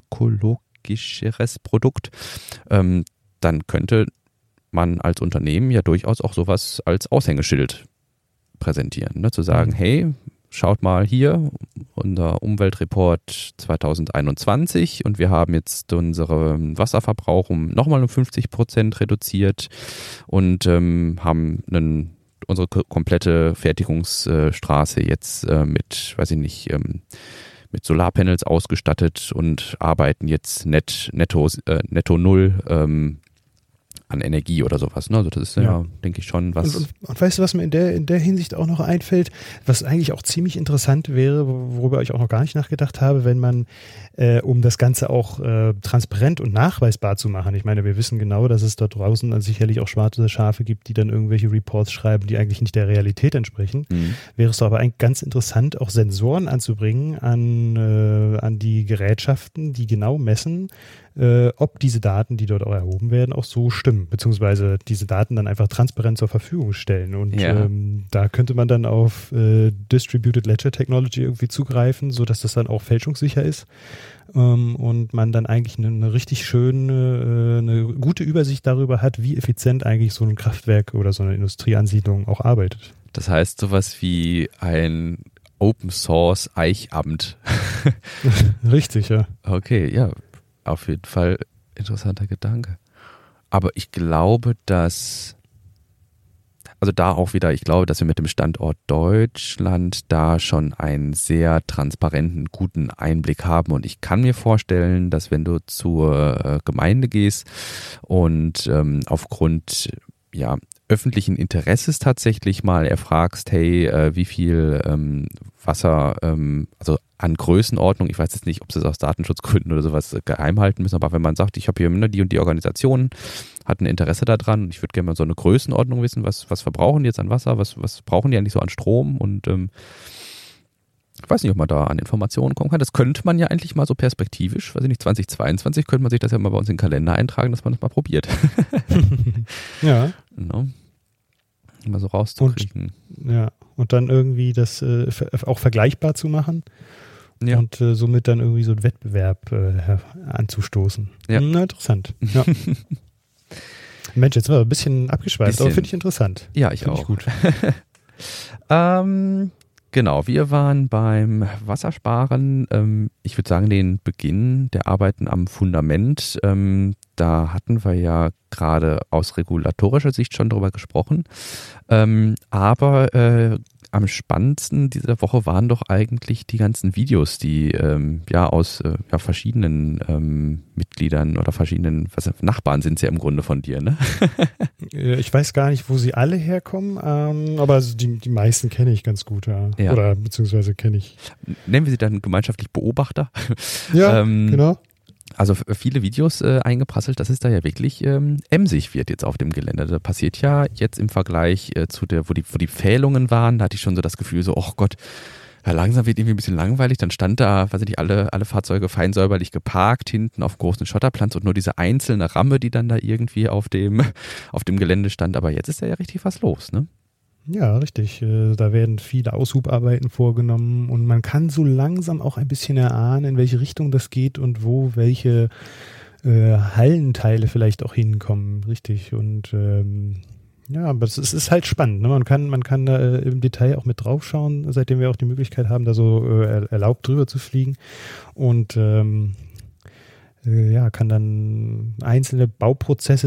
ökologischeres Produkt, ähm, dann könnte man als Unternehmen ja durchaus auch sowas als Aushängeschild präsentieren, ne? Zu sagen, mhm. hey, schaut mal hier, unser Umweltreport zwanzig einundzwanzig und wir haben jetzt unseren Wasserverbrauch um nochmal um fünfzig Prozent reduziert und ähm, haben einen, unsere komplette Fertigungsstraße jetzt äh, mit, weiß ich nicht, ähm, mit Solarpanels ausgestattet und arbeiten jetzt net, netto, äh, netto null ähm, an Energie oder sowas. Ne? Also das ist ja, ja denke ich, schon was. Und, und, und weißt du, was mir in der, in der Hinsicht auch noch einfällt, was eigentlich auch ziemlich interessant wäre, worüber ich auch noch gar nicht nachgedacht habe, wenn man, äh, um das Ganze auch äh, transparent und nachweisbar zu machen. Ich meine, wir wissen genau, dass es dort draußen sicherlich auch schwarze Schafe gibt, die dann irgendwelche Reports schreiben, die eigentlich nicht der Realität entsprechen. Mhm. Wäre es doch aber eigentlich ganz interessant, auch Sensoren anzubringen an, äh, an die Gerätschaften, die genau messen, Äh, ob diese Daten, die dort auch erhoben werden, auch so stimmen, beziehungsweise diese Daten dann einfach transparent zur Verfügung stellen. Und ja. ähm, da könnte man dann auf äh, Distributed Ledger Technology irgendwie zugreifen, sodass das dann auch fälschungssicher ist ähm, und man dann eigentlich eine, eine richtig schöne, äh, eine gute Übersicht darüber hat, wie effizient eigentlich so ein Kraftwerk oder so eine Industrieansiedlung auch arbeitet. Das heißt sowas wie ein Open Source Eichamt. Richtig, ja. Okay, ja. Auf jeden Fall interessanter Gedanke. Aber ich glaube, dass, also da auch wieder, ich glaube, dass wir mit dem Standort Deutschland da schon einen sehr transparenten, guten Einblick haben. Und ich kann mir vorstellen, dass wenn du zur Gemeinde gehst und ähm, aufgrund, ja, öffentlichen Interesses tatsächlich mal erfragst, hey, äh, wie viel ähm, Wasser, ähm, also an Größenordnung, ich weiß jetzt nicht, ob sie es aus Datenschutzgründen oder sowas geheim halten müssen, aber wenn man sagt, ich habe hier ne, die und die Organisation, hat ein Interesse daran und ich würde gerne mal so eine Größenordnung wissen, was, was verbrauchen die jetzt an Wasser, was, was brauchen die eigentlich so an Strom und ähm, ich weiß nicht, ob man da an Informationen kommen kann. Das könnte man ja eigentlich mal so perspektivisch, weiß ich nicht, zwanzig zweiundzwanzig könnte man sich das ja mal bei uns in den Kalender eintragen, dass man das mal probiert. Ja. No. Mal so rauszukriegen. Und, ja, und dann irgendwie das äh, auch vergleichbar zu machen ja. und äh, somit dann irgendwie so einen Wettbewerb äh, anzustoßen. Ja. Na, interessant. Ja. Mensch, jetzt war ein bisschen abgeschweift, bisschen. Aber finde ich interessant. Ja, ich find auch. Ich gut. ähm, genau, wir waren beim Wassersparen, ähm, ich würde sagen, den Beginn der Arbeiten am Fundament. Ähm, da hatten wir ja gerade aus regulatorischer Sicht schon drüber gesprochen. Ähm, aber äh, am spannendsten dieser Woche waren doch eigentlich die ganzen Videos, die ähm, ja aus äh, ja, verschiedenen ähm, Mitgliedern oder verschiedenen was, Nachbarn sind es ja im Grunde von dir, ne? Ich weiß gar nicht, wo sie alle herkommen, ähm, aber also die, die meisten kenne ich ganz gut, ja. ja. Oder beziehungsweise kenne ich. Nennen wir sie dann gemeinschaftlich Beobachter? Ja, ähm, genau. Also viele Videos äh, eingeprasselt, dass es da ja wirklich ähm, emsig wird jetzt auf dem Gelände. Da passiert ja jetzt im Vergleich äh, zu der, wo die, wo die Pfählungen waren, da hatte ich schon so das Gefühl so, oh Gott, ja, langsam wird irgendwie ein bisschen langweilig. Dann stand da, weiß ich nicht, alle, alle Fahrzeuge fein säuberlich geparkt, hinten auf großen Schotterplatz und nur diese einzelne Ramme, die dann da irgendwie auf dem, auf dem Gelände stand. Aber jetzt ist da ja richtig was los, ne? Ja, richtig. Da werden viele Aushubarbeiten vorgenommen und man kann so langsam auch ein bisschen erahnen, in welche Richtung das geht und wo welche äh, Hallenteile vielleicht auch hinkommen. Richtig. Und ähm, ja, aber es ist, ist halt spannend. Ne? Man kann, man kann da äh, im Detail auch mit drauf schauen, seitdem wir auch die Möglichkeit haben, da so äh, erlaubt drüber zu fliegen. Und ähm, äh, ja, kann dann einzelne Bauprozesse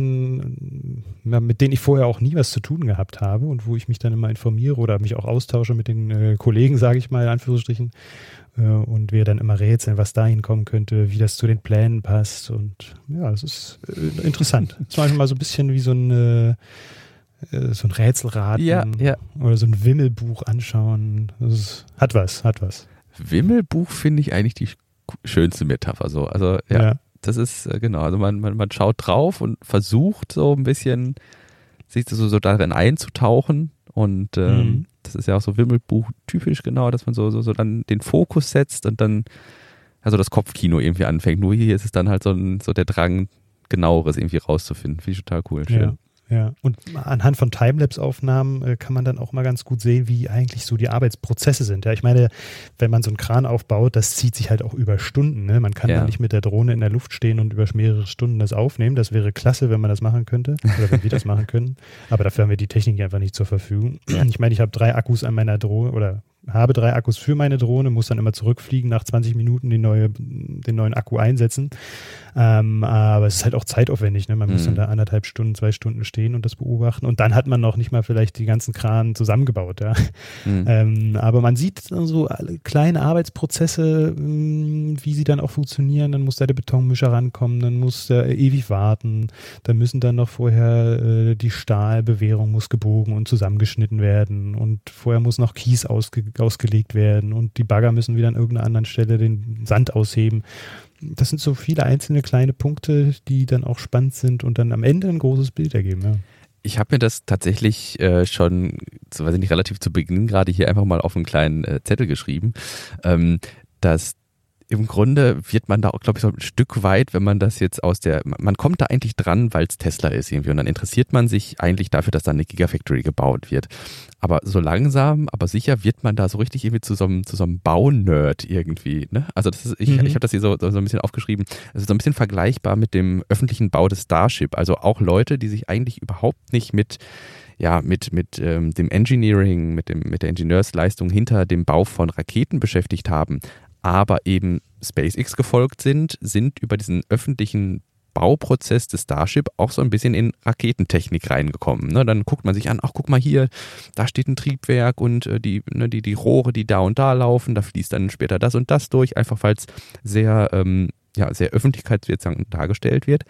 sehen, ja, mit denen ich vorher auch nie was zu tun gehabt habe und wo ich mich dann immer informiere oder mich auch austausche mit den äh, Kollegen, sage ich mal, in Anführungsstrichen, äh, und wir dann immer rätseln, was da hinkommen könnte, wie das zu den Plänen passt und ja, es ist äh, interessant. Es ist manchmal mal so ein bisschen wie so ein äh, so ein Rätselraten ja, ja. oder so ein Wimmelbuch anschauen. Das ist, hat was, hat was. Wimmelbuch finde ich eigentlich die schönste Metapher. So. Also ja, ja, das ist äh, genau. Also man, man, man schaut drauf und versucht so ein bisschen sich so, so darin einzutauchen und ähm, mhm. das ist ja auch so Wimmelbuch typisch genau, dass man so, so, so dann den Fokus setzt und dann also das Kopfkino irgendwie anfängt. Nur hier ist es dann halt so, ein, so der Drang, genaueres irgendwie rauszufinden. Finde ich total cool. Schön. Ja. Ja, und anhand von Timelapse-Aufnahmen äh, kann man dann auch mal ganz gut sehen, wie eigentlich so die Arbeitsprozesse sind. Ja, ich meine, wenn man so einen Kran aufbaut, das zieht sich halt auch über Stunden. Ne? Man kann ja. da nicht mit der Drohne in der Luft stehen und über mehrere Stunden das aufnehmen. Das wäre klasse, wenn man das machen könnte oder wenn wir das machen können. Aber dafür haben wir die Technik einfach nicht zur Verfügung. Ja. Ich meine, ich habe drei Akkus an meiner Drohne oder habe drei Akkus für meine Drohne, muss dann immer zurückfliegen, nach zwanzig Minuten den, neue, den neuen Akku einsetzen. Ähm, aber es ist halt auch zeitaufwendig. Ne? Man mhm. muss dann da anderthalb Stunden, zwei Stunden stehen und das beobachten. Und dann hat man noch nicht mal vielleicht die ganzen Kranen zusammengebaut. Ja? Mhm. Ähm, aber man sieht so kleine Arbeitsprozesse, wie sie dann auch funktionieren. Dann muss da der Betonmischer rankommen, dann muss der ewig warten. Dann müssen dann noch vorher äh, die Stahlbewehrung muss gebogen und zusammengeschnitten werden. Und vorher muss noch Kies ausge ausgelegt werden und die Bagger müssen wieder an irgendeiner anderen Stelle den Sand ausheben. Das sind so viele einzelne kleine Punkte, die dann auch spannend sind und dann am Ende ein großes Bild ergeben. Ja. Ich habe mir das tatsächlich äh, schon, so weiß ich nicht, relativ zu Beginn gerade hier einfach mal auf einen kleinen äh, Zettel geschrieben, ähm, dass im Grunde wird man da auch, glaube ich, so ein Stück weit, wenn man das jetzt aus der, man kommt da eigentlich dran, weil es Tesla ist irgendwie und dann interessiert man sich eigentlich dafür, dass da eine Gigafactory gebaut wird. Aber so langsam, aber sicher wird man da so richtig irgendwie zu so einem, zu so einem Baunerd irgendwie, ne? Also das ist, ich, mhm. ich habe das hier so, so ein bisschen aufgeschrieben, es ist so ein bisschen vergleichbar mit dem öffentlichen Bau des Starship. Also auch Leute, die sich eigentlich überhaupt nicht mit ja, mit, mit ähm, dem Engineering, mit dem, mit der Ingenieursleistung hinter dem Bau von Raketen beschäftigt haben, aber eben SpaceX gefolgt sind, sind über diesen öffentlichen Bauprozess des Starship auch so ein bisschen in Raketentechnik reingekommen. Ne? Dann guckt man sich an, ach guck mal hier, da steht ein Triebwerk und äh, die, ne, die, die Rohre, die da und da laufen, da fließt dann später das und das durch, einfach weil es sehr, ähm, ja, sehr öffentlichkeitswirksam dargestellt wird.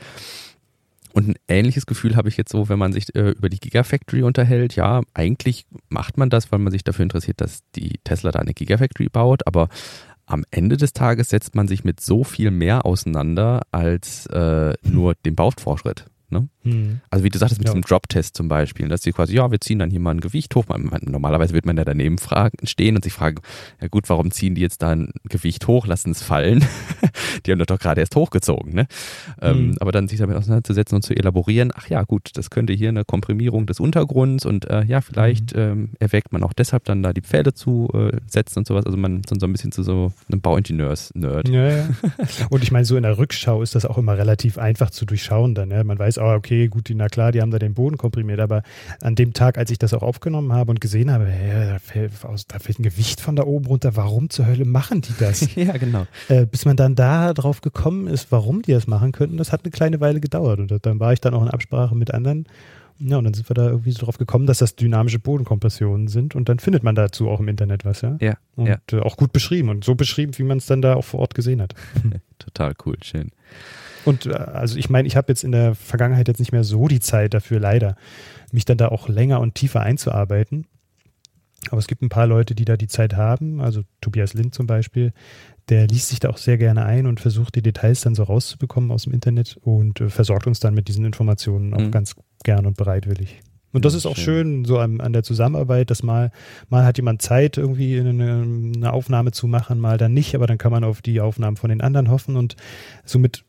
Und ein ähnliches Gefühl habe ich jetzt so, wenn man sich äh, über die Gigafactory unterhält. Ja, eigentlich macht man das, weil man sich dafür interessiert, dass die Tesla da eine Gigafactory baut, aber am Ende des Tages setzt man sich mit so viel mehr auseinander als äh, nur dem Baufortschritt. Ne? Hm. Also wie du sagtest, mit ja. diesem Drop-Test zum Beispiel, dass sie quasi, ja, wir ziehen dann hier mal ein Gewicht hoch. Man, man, normalerweise wird man ja daneben fragen, stehen und sich fragen, ja gut, warum ziehen die jetzt da ein Gewicht hoch, lassen es fallen? Die haben das doch gerade erst hochgezogen. Ne? Hm. Ähm, aber dann sich damit auseinanderzusetzen und zu elaborieren, ach ja gut, das könnte hier eine Komprimierung des Untergrunds und äh, ja, vielleicht hm. ähm, erwägt man auch deshalb dann da die Pfähle zu äh, setzen und sowas. Also man ist so ein bisschen zu so einem Bauingenieurs-Nerd. Ja, ja. Und ich meine, so in der Rückschau ist das auch immer relativ einfach zu durchschauen dann. Ja? Man weiß, oh, okay, gut, na klar, die haben da den Boden komprimiert, aber an dem Tag, als ich das auch aufgenommen habe und gesehen habe, hey, da, fällt, da fällt ein Gewicht von da oben runter, warum zur Hölle machen die das? Ja, genau. Äh, bis man dann da drauf gekommen ist, warum die das machen könnten, das hat eine kleine Weile gedauert und dann war ich dann auch in Absprache mit anderen. Ja, und dann sind wir da irgendwie so drauf gekommen, dass das dynamische Bodenkompressionen sind und dann findet man dazu auch im Internet was, ja? Ja. Und ja. Äh, auch gut beschrieben und so beschrieben, wie man es dann da auch vor Ort gesehen hat. Total cool, schön. Und also ich meine, ich habe jetzt in der Vergangenheit jetzt nicht mehr so die Zeit dafür, leider, mich dann da auch länger und tiefer einzuarbeiten. Aber es gibt ein paar Leute, die da die Zeit haben, also Tobias Lind zum Beispiel, der liest sich da auch sehr gerne ein und versucht die Details dann so rauszubekommen aus dem Internet und äh, versorgt uns dann mit diesen Informationen auch mhm. ganz gern und bereitwillig. Und das ist auch schön, so an, an der Zusammenarbeit, dass mal, mal hat jemand Zeit, irgendwie eine, eine Aufnahme zu machen, mal dann nicht, aber dann kann man auf die Aufnahmen von den anderen hoffen und somit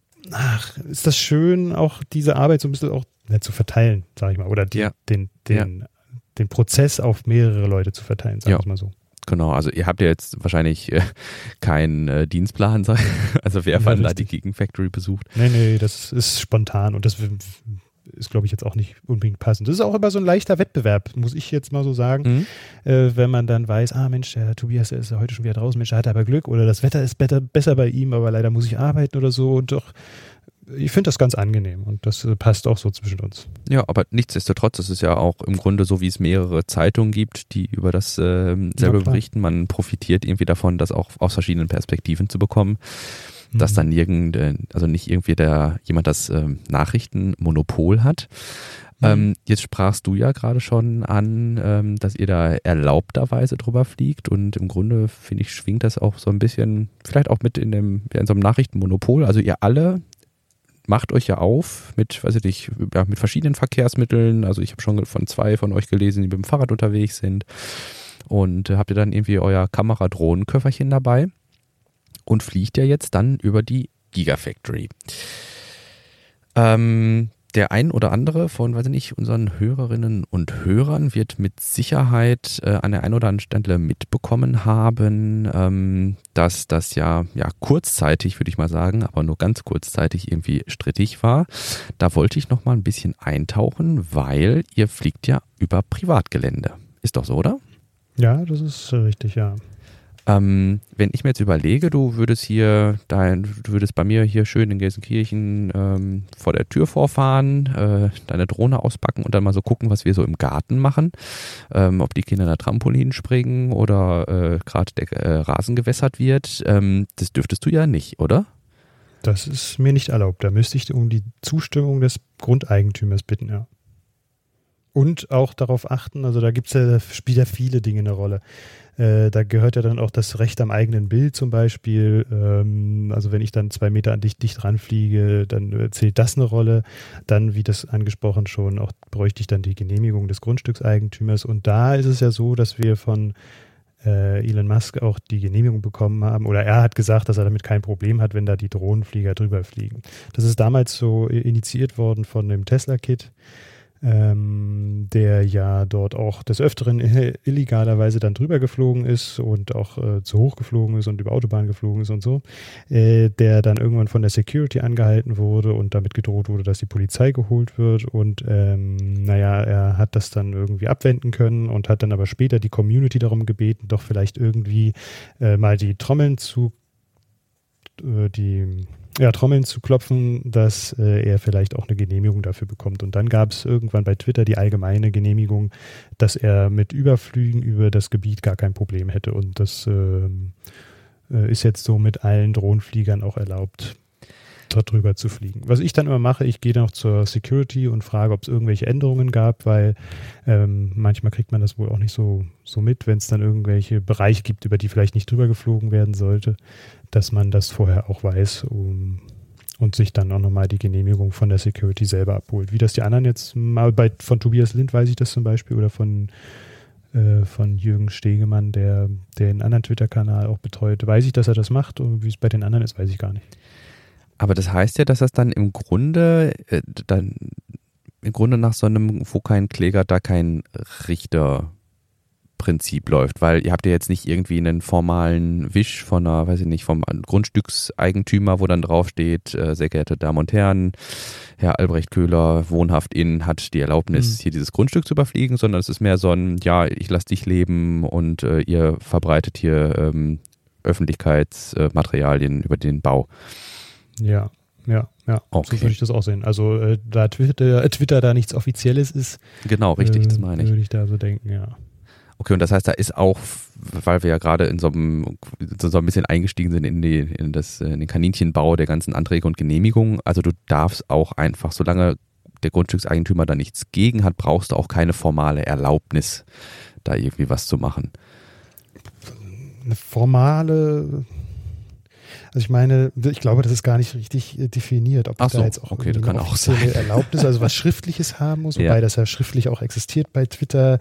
ach, ist das schön, auch diese Arbeit so ein bisschen auch ja, zu verteilen, sage ich mal, oder die, ja. den, den, ja. den Prozess auf mehrere Leute zu verteilen, sagen wir ja. mal so. Genau, also ihr habt ja jetzt wahrscheinlich äh, keinen äh, Dienstplan, also wer ja, wann da die Gigafactory besucht. Nee, nee, das ist spontan und das ist, glaube ich, jetzt auch nicht unbedingt passend. Das ist auch immer so ein leichter Wettbewerb, muss ich jetzt mal so sagen. Mhm. Äh, wenn man dann weiß, ah Mensch, der Tobias der ist ja heute schon wieder draußen, Mensch, der hat aber Glück oder das Wetter ist better, besser bei ihm, aber leider muss ich arbeiten oder so. Und doch, ich finde das ganz angenehm und das äh, passt auch so zwischen uns. Ja, aber nichtsdestotrotz, es ist ja auch im Grunde so, wie es mehrere Zeitungen gibt, die über das äh, selber Ja, berichten. Man profitiert irgendwie davon, das auch aus verschiedenen Perspektiven zu bekommen. Dass dann irgend, also nicht irgendwie der jemand das ähm, Nachrichtenmonopol hat. Mhm. Ähm, jetzt sprachst du ja gerade schon an, ähm, dass ihr da erlaubterweise drüber fliegt und im Grunde, finde ich, schwingt das auch so ein bisschen, vielleicht auch mit in dem, ja, in so einem Nachrichtenmonopol. Also ihr alle macht euch ja auf mit, weiß ich nicht, ja, mit verschiedenen Verkehrsmitteln. Also ich habe schon von zwei von euch gelesen, die mit dem Fahrrad unterwegs sind. Und äh, habt ihr dann irgendwie euer Kamera-Drohnenköfferchen dabei? Und fliegt ja jetzt dann über die Gigafactory. Ähm, der ein oder andere von, weiß ich nicht, unseren Hörerinnen und Hörern wird mit Sicherheit äh, an der einen oder anderen Stelle mitbekommen haben, ähm, dass das ja, ja kurzzeitig, würde ich mal sagen, aber nur ganz kurzzeitig irgendwie strittig war. Da wollte ich noch mal ein bisschen eintauchen, weil ihr fliegt ja über Privatgelände. Ist doch so, oder? Ja, das ist richtig, ja. Ähm, wenn ich mir jetzt überlege, du würdest hier, dein, du würdest bei mir hier schön in Gelsenkirchen ähm, vor der Tür vorfahren, äh, deine Drohne auspacken und dann mal so gucken, was wir so im Garten machen, ähm, ob die Kinder da Trampolin springen oder äh, gerade der äh, Rasen gewässert wird, ähm, das dürftest du ja nicht, oder? Das ist mir nicht erlaubt. Da müsste ich um die Zustimmung des Grundeigentümers bitten, ja. Und auch darauf achten, also da gibt's ja, spielt ja viele Dinge eine Rolle. Äh, da gehört ja dann auch das Recht am eigenen Bild zum Beispiel. Ähm, also wenn ich dann zwei Meter an dich dicht ranfliege, dann äh, zählt das eine Rolle. Dann, wie das angesprochen schon, auch bräuchte ich dann die Genehmigung des Grundstückseigentümers. Und da ist es ja so, dass wir von äh, Elon Musk auch die Genehmigung bekommen haben. Oder er hat gesagt, dass er damit kein Problem hat, wenn da die Drohnenflieger drüber fliegen. Das ist damals so initiiert worden von dem Tesla-Kit. Ähm, der ja dort auch des Öfteren illegalerweise dann drüber geflogen ist und auch äh, zu hoch geflogen ist und über Autobahn geflogen ist und so, äh, der dann irgendwann von der Security angehalten wurde und damit gedroht wurde, dass die Polizei geholt wird und ähm, naja, er hat das dann irgendwie abwenden können und hat dann aber später die Community darum gebeten, doch vielleicht irgendwie äh, mal die Trommeln zu äh, die Ja, Trommeln zu klopfen, dass äh, er vielleicht auch eine Genehmigung dafür bekommt. Und dann gab es irgendwann bei Twitter die allgemeine Genehmigung, dass er mit Überflügen über das Gebiet gar kein Problem hätte. Und das äh, äh, ist jetzt so mit allen Drohnenfliegern auch erlaubt, dort drüber zu fliegen. Was ich dann immer mache, ich gehe noch zur Security und frage, ob es irgendwelche Änderungen gab, weil ähm, manchmal kriegt man das wohl auch nicht so, so mit, wenn es dann irgendwelche Bereiche gibt, über die vielleicht nicht drüber geflogen werden sollte, dass man das vorher auch weiß um, und sich dann auch nochmal die Genehmigung von der Security selber abholt. Wie das die anderen jetzt mal bei von Tobias Lind weiß ich das zum Beispiel oder von, äh, von Jürgen Stegemann, der, der einen anderen Twitter-Kanal auch betreut, weiß ich, dass er das macht und wie es bei den anderen ist, weiß ich gar nicht. Aber das heißt ja, dass das dann im Grunde äh, dann im Grunde nach so einem, wo kein Kläger, da kein Richterprinzip läuft, weil ihr habt ja jetzt nicht irgendwie einen formalen Wisch von einer, weiß ich nicht, vom Grundstückseigentümer, wo dann draufsteht, äh, sehr geehrte Damen und Herren, Herr Albrecht Köhler, wohnhaft in, hat die Erlaubnis, mhm. hier dieses Grundstück zu überfliegen, sondern es ist mehr so ein, ja, ich lasse dich leben und äh, ihr verbreitet hier ähm, Öffentlichkeitsmaterialien äh, über den Bau. Ja, ja, ja. Okay. So würde ich das auch sehen. Also äh, da Twitter, äh, Twitter da nichts Offizielles ist. Genau, richtig, äh, das meine ich. Würde ich da so denken, ja. Okay, und das heißt, da ist auch, weil wir ja gerade in so einem, so ein bisschen eingestiegen sind in, die, in, das, in den Kaninchenbau der ganzen Anträge und Genehmigungen, also du darfst auch einfach, solange der Grundstückseigentümer da nichts gegen hat, brauchst du auch keine formale Erlaubnis, da irgendwie was zu machen. Eine formale... Also ich meine, ich glaube, das ist gar nicht richtig definiert, ob Ach so, da jetzt auch okay, das kann auch sein. Erlaubnis, also was Schriftliches haben muss, wobei ja. das ja schriftlich auch existiert bei Twitter.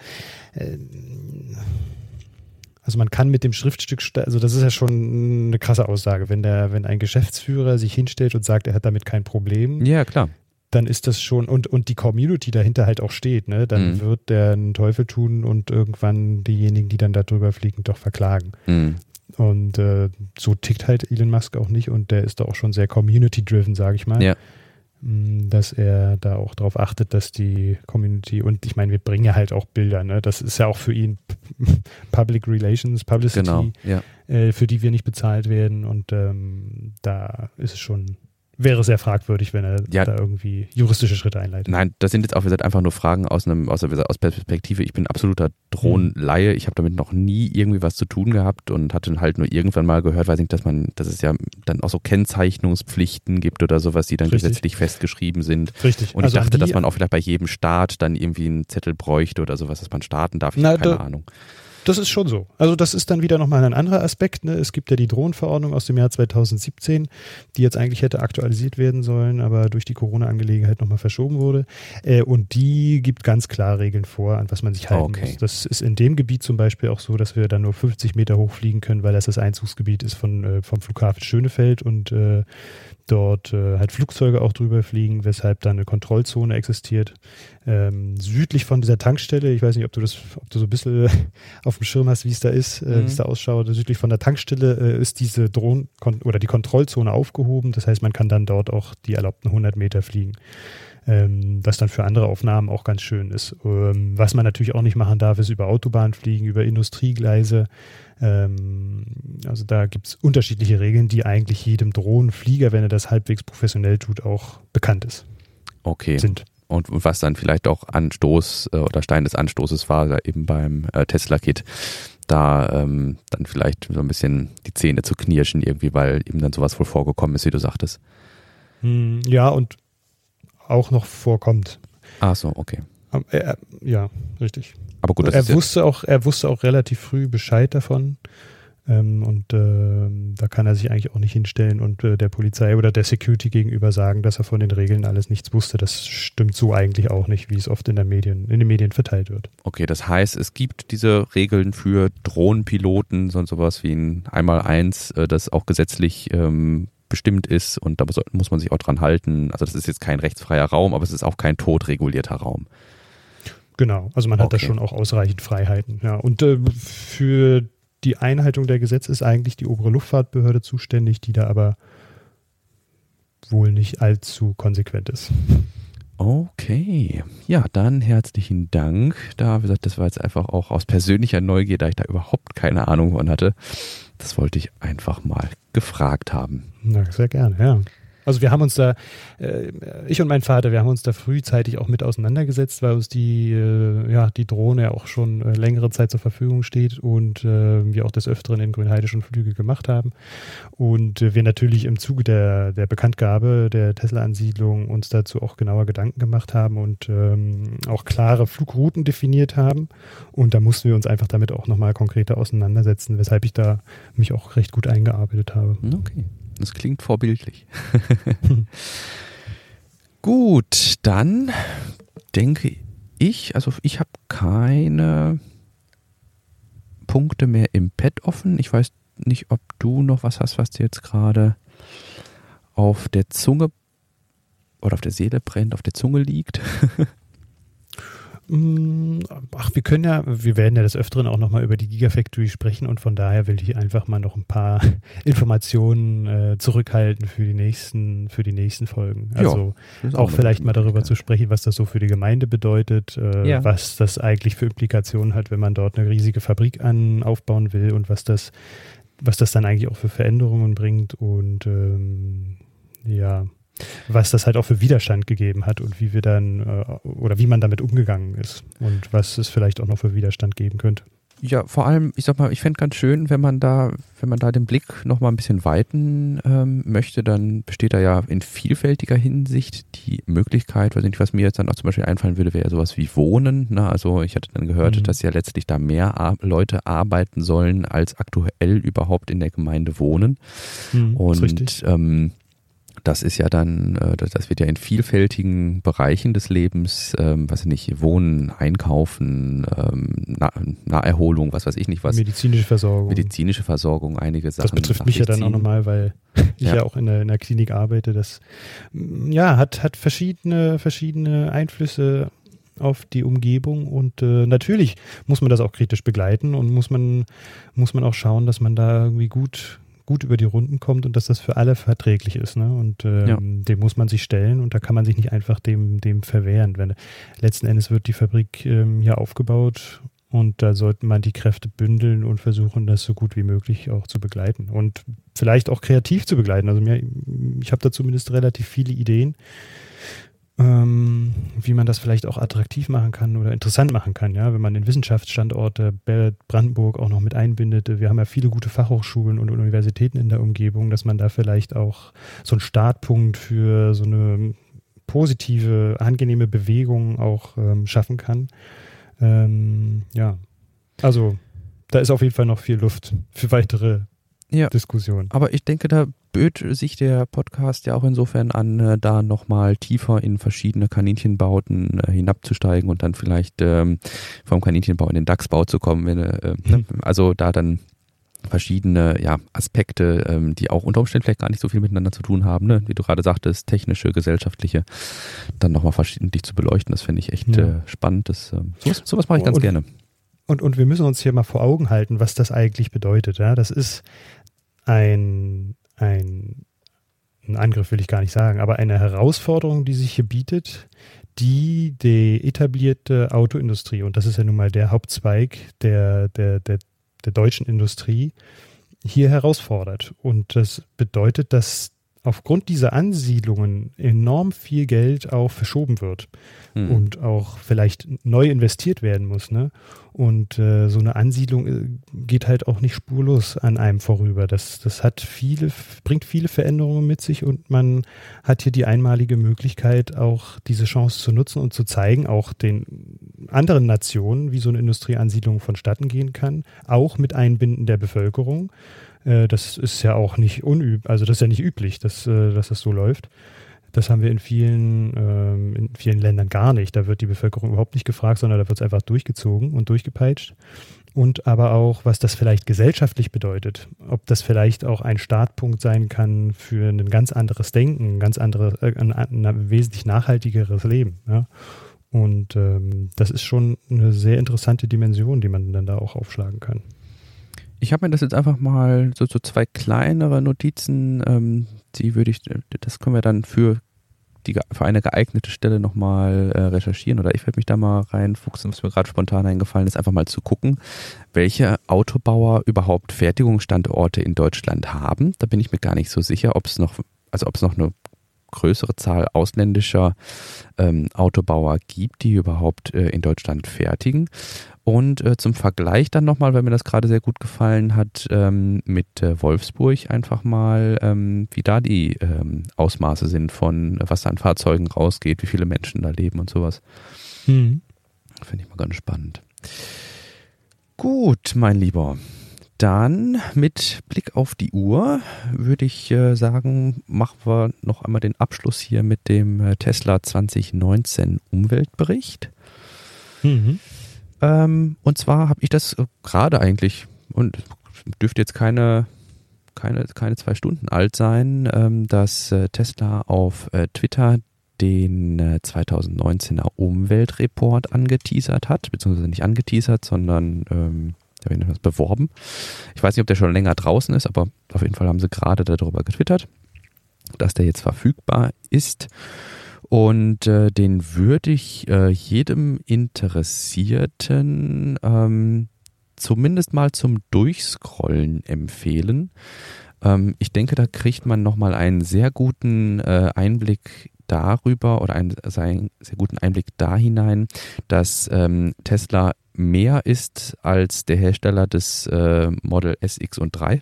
Also man kann mit dem Schriftstück, also das ist ja schon eine krasse Aussage, wenn der, wenn ein Geschäftsführer sich hinstellt und sagt, er hat damit kein Problem. Ja, klar. Dann ist das schon, und, und die Community dahinter halt auch steht, ne? Dann mhm. wird der einen Teufel tun und irgendwann diejenigen, die dann da drüber fliegen, doch verklagen. Mhm. Und äh, so tickt halt Elon Musk auch nicht und der ist da auch schon sehr community-driven, sage ich mal. Ja. dass er da auch darauf achtet, dass die Community, und ich meine, wir bringen ja halt auch Bilder, ne? Das ist ja auch für ihn Public Relations, Publicity, genau, ja. äh, für die wir nicht bezahlt werden, und ähm, da ist es schon, wäre sehr fragwürdig, wenn er ja. da irgendwie juristische Schritte einleitet. Nein, das sind jetzt auch, wie gesagt, einfach nur Fragen aus einem, aus, aus Perspektive. Ich bin absoluter Drohnenlaie. Ich habe damit noch nie irgendwie was zu tun gehabt und hatte halt nur irgendwann mal gehört, weiß nicht, dass man, dass es ja dann auch so Kennzeichnungspflichten gibt oder sowas, die dann Richtig. gesetzlich festgeschrieben sind. Richtig. Und also ich dachte, dass man auch vielleicht bei jedem Staat dann irgendwie einen Zettel bräuchte oder sowas, dass man starten darf. Ich habe keine da, Ahnung. Das ist schon so. Also das ist dann wieder nochmal ein anderer Aspekt. Ne? Es gibt ja die Drohnenverordnung aus dem Jahr zweitausendsiebzehn, die jetzt eigentlich hätte aktualisiert werden sollen, aber durch die Corona-Angelegenheit nochmal verschoben wurde. Äh, und die gibt ganz klar Regeln vor, an was man sich halten okay. muss. Das ist in dem Gebiet zum Beispiel auch so, dass wir dann nur fünfzig Meter hoch fliegen können, weil das das Einzugsgebiet ist von, äh, vom Flughafen Schönefeld und äh, dort äh, halt Flugzeuge auch drüber fliegen, weshalb da eine Kontrollzone existiert. Ähm, südlich von dieser Tankstelle, ich weiß nicht, ob du das, ob du so ein bisschen auf dem Schirm hast, wie es da ist, äh, mhm. wie es da ausschaut. Südlich von der Tankstelle äh, ist diese Drohnen- oder die Kontrollzone aufgehoben. Das heißt, man kann dann dort auch die erlaubten hundert Meter fliegen. Ähm, was dann für andere Aufnahmen auch ganz schön ist. Ähm, was man natürlich auch nicht machen darf, ist über Autobahn fliegen, über Industriegleise. Ähm, also da gibt es unterschiedliche Regeln, die eigentlich jedem Drohnenflieger, wenn er das halbwegs professionell tut, auch bekannt ist. Okay. Sind. Und was dann vielleicht auch Anstoß äh, oder Stein des Anstoßes war, da eben beim äh, Tesla-Kit, da ähm, dann vielleicht so ein bisschen die Zähne zu knirschen irgendwie, weil eben dann sowas wohl vorgekommen ist, wie du sagtest. Hm, ja, und auch noch vorkommt. Ach so, okay. Er, ja, richtig. Aber gut, das er ist wusste ja auch, er wusste auch relativ früh Bescheid davon. Ähm, und äh, da kann er sich eigentlich auch nicht hinstellen und äh, der Polizei oder der Security gegenüber sagen, dass er von den Regeln alles nichts wusste. Das stimmt so eigentlich auch nicht, wie es oft in der Medien, in den Medien verteilt wird. Okay, das heißt, es gibt diese Regeln für Drohnenpiloten, so sowas wie ein Einmaleins, äh, das auch gesetzlich ähm, bestimmt ist und da muss man sich auch dran halten. Also das ist jetzt kein rechtsfreier Raum, aber es ist auch kein totregulierter Raum. Genau, also man hat okay. da schon auch ausreichend Freiheiten. Ja. Und äh, für die Einhaltung der Gesetze ist eigentlich die obere Luftfahrtbehörde zuständig, die da aber wohl nicht allzu konsequent ist. Okay, ja, dann herzlichen Dank. Da, wie gesagt, das war jetzt einfach auch aus persönlicher Neugier, da ich da überhaupt keine Ahnung von hatte. Das wollte ich einfach mal gefragt haben. Na, sehr gerne, ja. Also wir haben uns da, äh, ich und mein Vater, wir haben uns da frühzeitig auch mit auseinandergesetzt, weil uns die, äh, ja, die Drohne ja auch schon äh, längere Zeit zur Verfügung steht und äh, wir auch des Öfteren in Grünheide schon Flüge gemacht haben. Und äh, wir natürlich im Zuge der, der Bekanntgabe der Tesla-Ansiedlung uns dazu auch genauer Gedanken gemacht haben und ähm, auch klare Flugrouten definiert haben. Und da mussten wir uns einfach damit auch nochmal konkreter auseinandersetzen, weshalb ich da mich auch recht gut eingearbeitet habe. Okay. Das klingt vorbildlich. Gut, dann denke ich, also ich habe keine Punkte mehr im Pad offen. Ich weiß nicht, ob du noch was hast, was dir jetzt gerade auf der Zunge oder auf der Seele brennt, auf der Zunge liegt. Ach, wir können ja, wir werden ja des Öfteren auch nochmal über die Gigafactory sprechen und von daher will ich einfach mal noch ein paar Informationen äh, zurückhalten für die nächsten, für die nächsten Folgen. Also ja, auch, auch vielleicht mal darüber zu sprechen, was das so für die Gemeinde bedeutet, äh, ja. was das eigentlich für Implikationen hat, wenn man dort eine riesige Fabrik an, aufbauen will und was das, was das dann eigentlich auch für Veränderungen bringt und ähm, ja, was das halt auch für Widerstand gegeben hat und wie wir dann äh, oder wie man damit umgegangen ist und was es vielleicht auch noch für Widerstand geben könnte. Ja, vor allem, ich sag mal, ich fände ganz schön, wenn man da, wenn man da den Blick noch mal ein bisschen weiten ähm, möchte, dann besteht da ja in vielfältiger Hinsicht die Möglichkeit, weiß nicht, was mir jetzt dann auch zum Beispiel einfallen würde, wäre ja sowas wie Wohnen. Ne? Also ich hatte dann gehört, mhm. dass ja letztlich da mehr Ar- Leute arbeiten sollen, als aktuell überhaupt in der Gemeinde wohnen. Mhm, und ist richtig. Ähm, Das ist ja dann, das wird ja in vielfältigen Bereichen des Lebens, ähm, weiß ich nicht, Wohnen, Einkaufen, ähm, nah, Naherholung, was weiß ich nicht was. Medizinische Versorgung. Medizinische Versorgung, einige Sachen. Das betrifft mich ja dann auch nochmal, weil ich ja, ja auch in der, in der Klinik arbeite. Das ja, hat, hat verschiedene, verschiedene Einflüsse auf die Umgebung und äh, natürlich muss man das auch kritisch begleiten und muss man, muss man auch schauen, dass man da irgendwie gut gut über die Runden kommt und dass das für alle verträglich ist. Ne? Und ähm, ja. dem muss man sich stellen und da kann man sich nicht einfach dem, dem verwehren. Wenn, letzten Endes wird die Fabrik ähm, hier aufgebaut und da sollte man die Kräfte bündeln und versuchen, das so gut wie möglich auch zu begleiten und vielleicht auch kreativ zu begleiten. Also mir, ich habe da zumindest relativ viele Ideen, ähm, wie man das vielleicht auch attraktiv machen kann oder interessant machen kann, ja, wenn man den Wissenschaftsstandort der Brandenburg auch noch mit einbindet. Wir haben ja viele gute Fachhochschulen und Universitäten in der Umgebung, dass man da vielleicht auch so einen Startpunkt für so eine positive, angenehme Bewegung auch ähm, schaffen kann. Ähm, ja, also da ist auf jeden Fall noch viel Luft für weitere ja, Diskussionen. Aber ich denke, da böt sich der Podcast ja auch insofern an, äh, da nochmal tiefer in verschiedene Kaninchenbauten äh, hinabzusteigen und dann vielleicht ähm, vom Kaninchenbau in den DAX-Bau zu kommen. Wenn, äh, mhm. Also da dann verschiedene ja, Aspekte, ähm, die auch unter Umständen vielleicht gar nicht so viel miteinander zu tun haben, ne? Wie du gerade sagtest, technische, gesellschaftliche, dann nochmal verschiedentlich zu beleuchten. Das finde ich echt ja. äh, spannend. Das, äh, sowas, sowas mache ich ganz und, gerne. Und, und wir müssen uns hier mal vor Augen halten, was das eigentlich bedeutet. Ja? Das ist ein, ein, ein Angriff, will ich gar nicht sagen, aber eine Herausforderung, die sich hier bietet, die die etablierte Autoindustrie, und das ist ja nun mal der Hauptzweig der, der, der, der deutschen Industrie, hier herausfordert. Und das bedeutet, dass aufgrund dieser Ansiedlungen enorm viel Geld auch verschoben wird mhm. und auch vielleicht neu investiert werden muss. Ne? Und äh, so eine Ansiedlung äh, geht halt auch nicht spurlos an einem vorüber. Das, das hat viele, bringt viele Veränderungen mit sich und man hat hier die einmalige Möglichkeit, auch diese Chance zu nutzen und zu zeigen, auch den anderen Nationen, wie so eine Industrieansiedlung vonstatten gehen kann, auch mit Einbinden der Bevölkerung. Das ist ja auch nicht unüblich, also das ist ja nicht üblich, dass, dass das so läuft. Das haben wir in vielen, in vielen Ländern gar nicht. Da wird die Bevölkerung überhaupt nicht gefragt, sondern da wird es einfach durchgezogen und durchgepeitscht. Und aber auch, was das vielleicht gesellschaftlich bedeutet, ob das vielleicht auch ein Startpunkt sein kann für ein ganz anderes Denken, ein ganz anderes, ein, ein wesentlich nachhaltigeres Leben. Ja? Und ähm, das ist schon eine sehr interessante Dimension, die man dann da auch aufschlagen kann. Ich habe mir das jetzt einfach mal so, so zwei kleinere Notizen, ähm, die würde ich, das können wir dann für, die, für eine geeignete Stelle nochmal äh, recherchieren oder ich werde mich da mal reinfuchsen, was mir gerade spontan eingefallen ist, einfach mal zu gucken, welche Autobauer überhaupt Fertigungsstandorte in Deutschland haben. Da bin ich mir gar nicht so sicher, ob es noch, also ob es noch eine größere Zahl ausländischer ähm, Autobauer gibt, die überhaupt äh, in Deutschland fertigen. Und äh, zum Vergleich dann nochmal, weil mir das gerade sehr gut gefallen hat, ähm, mit äh, Wolfsburg einfach mal, ähm, wie da die ähm, Ausmaße sind von, was da an Fahrzeugen rausgeht, wie viele Menschen da leben und sowas. Mhm. Finde ich mal ganz spannend. Gut, mein Lieber. Dann mit Blick auf die Uhr würde ich äh, sagen, machen wir noch einmal den Abschluss hier mit dem äh, Tesla zwanzig neunzehn Umweltbericht. Mhm. Ähm, und zwar habe ich das äh, gerade eigentlich, und dürfte jetzt keine, keine, keine zwei Stunden alt sein, ähm, dass äh, Tesla auf äh, Twitter den äh, zwanzig neunzehner Umweltreport angeteasert hat, beziehungsweise nicht angeteasert, sondern ähm, da wird das beworben. Ich weiß nicht, ob der schon länger draußen ist, aber auf jeden Fall haben sie gerade darüber getwittert, dass der jetzt verfügbar ist. Und äh, den würde ich äh, jedem Interessierten ähm, zumindest mal zum Durchscrollen empfehlen. Ähm, ich denke, da kriegt man nochmal einen sehr guten äh, Einblick darüber oder einen sehr guten Einblick da hinein, dass ähm, Tesla mehr ist als der Hersteller des äh, Model S, X und drei.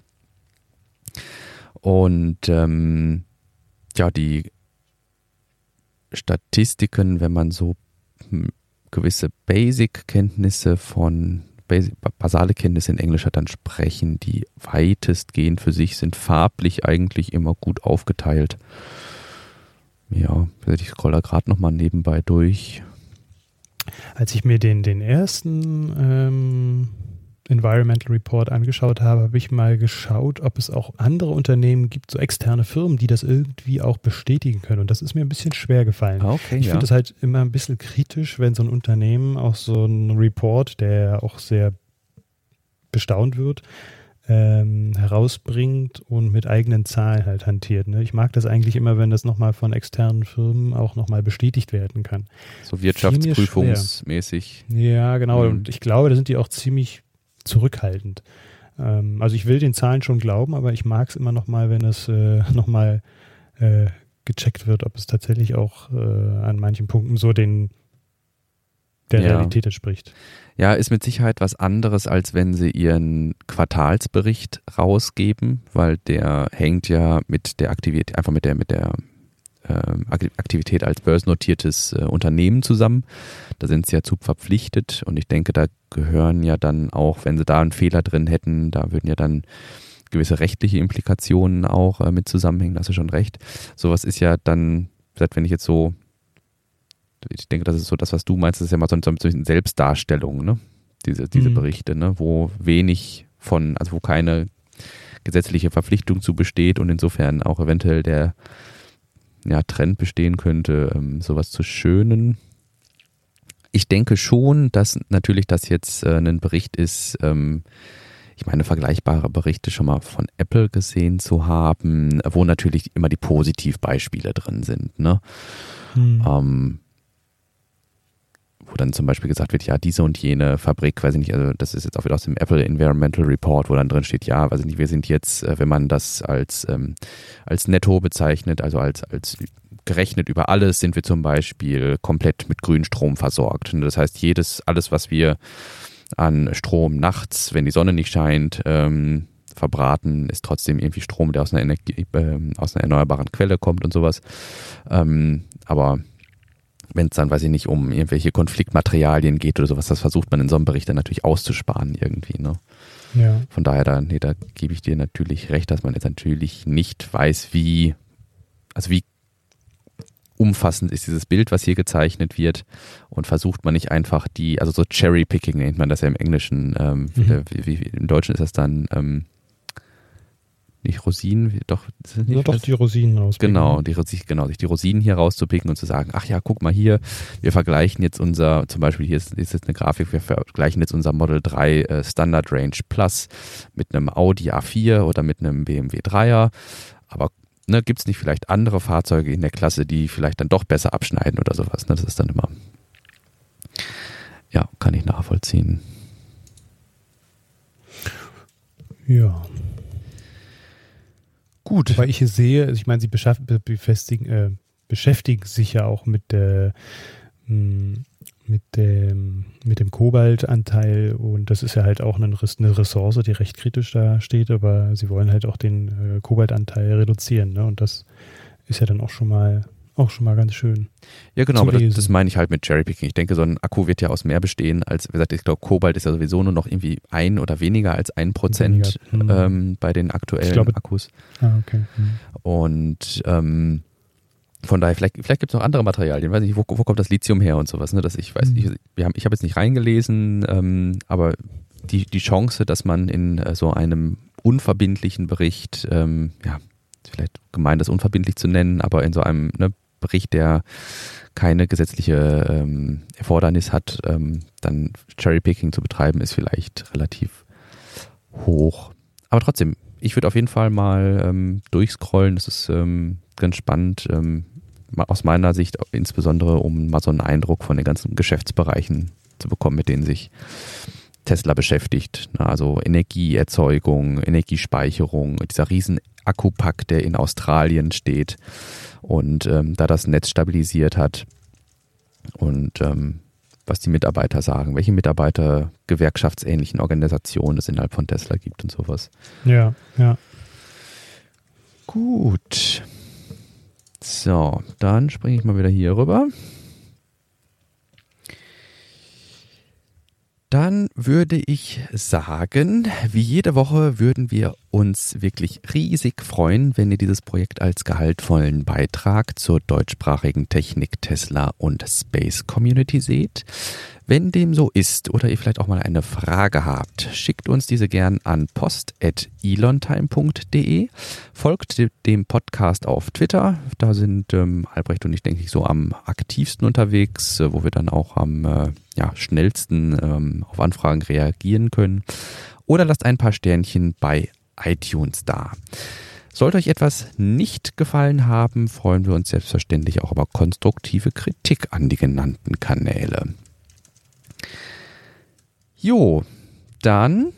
Und ähm, ja, die Statistiken, wenn man so hm, gewisse Basic-Kenntnisse von Basic, basale Kenntnisse in Englisch hat, dann sprechen die weitestgehend für sich, sind farblich eigentlich immer gut aufgeteilt. Ja, ich scrolle da gerade nochmal nebenbei durch. Als ich mir den, den ersten ähm, Environmental Report angeschaut habe, habe ich mal geschaut, ob es auch andere Unternehmen gibt, so externe Firmen, die das irgendwie auch bestätigen können. Und das ist mir ein bisschen schwer gefallen. Okay, ich ja. finde es halt immer ein bisschen kritisch, wenn so ein Unternehmen auch so ein Report, der auch sehr bestaunt wird, ähm, herausbringt und mit eigenen Zahlen halt hantiert. Ne? Ich mag das eigentlich immer, wenn das nochmal von externen Firmen auch nochmal bestätigt werden kann. So wirtschaftsprüfungsmäßig. Ja, genau. Mhm. Und ich glaube, da sind die auch ziemlich zurückhaltend. Ähm, also ich will den Zahlen schon glauben, aber ich mag es immer nochmal, wenn es äh, nochmal äh, gecheckt wird, ob es tatsächlich auch äh, an manchen Punkten so den der Ja. Realität entspricht. Ja, ist mit Sicherheit was anderes, als wenn sie ihren Quartalsbericht rausgeben, weil der hängt ja mit der Aktivität, einfach mit der, mit der ähm, Aktivität als börsennotiertes äh, Unternehmen zusammen. Da sind sie ja zu verpflichtet und ich denke, da gehören ja dann auch, wenn sie da einen Fehler drin hätten, da würden ja dann gewisse rechtliche Implikationen auch äh, mit zusammenhängen, da hast du schon recht. Sowas ist ja dann, wenn ich jetzt so ich denke, das ist so das, was du meinst, das ist ja mal so eine Selbstdarstellung, ne? Diese, diese mhm. Berichte, ne? Wo wenig von, also wo keine gesetzliche Verpflichtung zu besteht und insofern auch eventuell der ja, Trend bestehen könnte, ähm, sowas zu schönen. Ich denke schon, dass natürlich das jetzt äh, ein Bericht ist, ähm, ich meine, vergleichbare Berichte schon mal von Apple gesehen zu haben, wo natürlich immer die Positivbeispiele drin sind, ne? Mhm. Ähm, wo dann zum Beispiel gesagt wird, ja, diese und jene Fabrik, weiß ich nicht, also das ist jetzt auch wieder aus dem Apple Environmental Report, wo dann drin steht, ja, weiß ich nicht, wir sind jetzt, wenn man das als, ähm, als netto bezeichnet, also als, als gerechnet über alles, sind wir zum Beispiel komplett mit Grünstrom versorgt. Das heißt, jedes, alles, was wir an Strom nachts, wenn die Sonne nicht scheint, ähm, verbraten, ist trotzdem irgendwie Strom, der aus einer Energie, äh, aus einer erneuerbaren Quelle kommt und sowas. Ähm, aber wenn es dann, weiß ich nicht, um irgendwelche Konfliktmaterialien geht oder sowas, das versucht man in so einem Bericht dann natürlich auszusparen irgendwie, ne? Ja. Von daher, da, nee, da gebe ich dir natürlich recht, dass man jetzt natürlich nicht weiß, wie, also wie umfassend ist dieses Bild, was hier gezeichnet wird und versucht man nicht einfach die, also so Cherry-Picking nennt man das ja im Englischen, ähm, mhm. wie, wie, im Deutschen ist das dann, ähm, nicht Rosinen, doch. Nicht Nur doch die Rosinen rauspicken. Genau, die, genau, sich die Rosinen hier rauszupicken und zu sagen, ach ja, guck mal hier, wir vergleichen jetzt unser, zum Beispiel hier ist, ist jetzt eine Grafik, wir vergleichen jetzt unser Model drei äh, Standard Range Plus mit einem Audi A vier oder mit einem B M W Dreier, aber ne, gibt es nicht vielleicht andere Fahrzeuge in der Klasse, die vielleicht dann doch besser abschneiden oder sowas, ne? Das ist dann immer, ja, kann ich nachvollziehen. Ja. Gut. Weil ich hier sehe, ich meine, sie befestigen, äh, beschäftigen sich ja auch mit, äh, mit, dem, mit dem Kobaltanteil und das ist ja halt auch eine Ressource, die recht kritisch da steht, aber sie wollen halt auch den äh, Kobaltanteil reduzieren, ne? Und das ist ja dann auch schon mal auch schon mal ganz schön. Ja, genau, aber das, das meine ich halt mit Cherrypicking. Ich denke, so ein Akku wird ja aus mehr bestehen als, wie gesagt, ich glaube, Kobalt ist ja sowieso nur noch irgendwie ein oder weniger als ein Prozent hm. ähm, bei den aktuellen glaube, Akkus. Ah, okay. Hm. Und ähm, von daher, vielleicht, vielleicht gibt es noch andere Materialien. Ich weiß nicht, wo, wo kommt das Lithium her und sowas, ne? Das ich weiß, hm. ich, wir haben, ich habe jetzt nicht reingelesen, ähm, aber die, die Chance, dass man in äh, so einem unverbindlichen Bericht, ähm, ja, vielleicht gemein, das unverbindlich zu nennen, aber in so einem ne, Bericht, der keine gesetzliche ähm, Erfordernis hat, ähm, dann Cherrypicking zu betreiben, ist vielleicht relativ hoch. Aber trotzdem, ich würde auf jeden Fall mal ähm, durchscrollen, das ist ähm, ganz spannend, ähm, aus meiner Sicht insbesondere, um mal so einen Eindruck von den ganzen Geschäftsbereichen zu bekommen, mit denen sich Tesla beschäftigt. Also Energieerzeugung, Energiespeicherung, dieser riesen Akkupack, der in Australien steht und ähm, da das Netz stabilisiert hat und ähm, was die Mitarbeiter sagen, welche Mitarbeiter gewerkschaftsähnlichen Organisationen es innerhalb von Tesla gibt und sowas. Ja, ja. Gut. So, dann springe ich mal wieder hier rüber. Dann würde ich sagen, wie jede Woche würden wir uns wirklich riesig freuen, wenn ihr dieses Projekt als gehaltvollen Beitrag zur deutschsprachigen Technik, Tesla und Space Community seht. Wenn dem so ist oder ihr vielleicht auch mal eine Frage habt, schickt uns diese gern an post at elontime punkt de. Folgt dem Podcast auf Twitter. Da sind ähm, Albrecht und ich, denke ich, so am aktivsten unterwegs, äh, wo wir dann auch am äh, ja, schnellsten ähm, auf Anfragen reagieren können. oder lasst ein paar Sternchen bei iTunes da. Sollte euch etwas nicht gefallen haben, freuen wir uns selbstverständlich auch über konstruktive Kritik an die genannten Kanäle. Jo, dann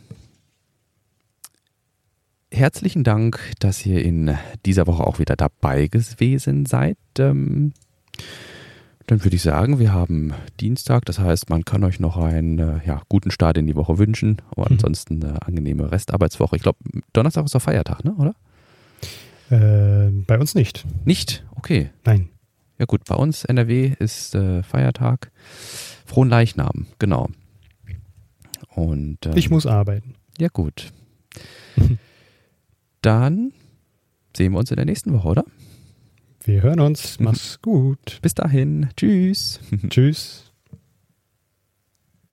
herzlichen Dank, dass ihr in dieser Woche auch wieder dabei gewesen seid. Ähm, dann würde ich sagen, wir haben Dienstag, das heißt, man kann euch noch einen äh, ja, guten Start in die Woche wünschen, aber mhm. ansonsten eine angenehme Restarbeitswoche. Ich glaube, Donnerstag ist doch Feiertag, ne? Oder? Äh, bei uns nicht. Nicht? Okay. Nein. Ja gut, bei uns N R W ist äh, Feiertag. Frohen Leichnam, genau. Und, ähm, ich muss arbeiten. Ja gut. Dann sehen wir uns in der nächsten Woche, oder? Wir hören uns. Mach's gut. Bis dahin. Tschüss. Tschüss.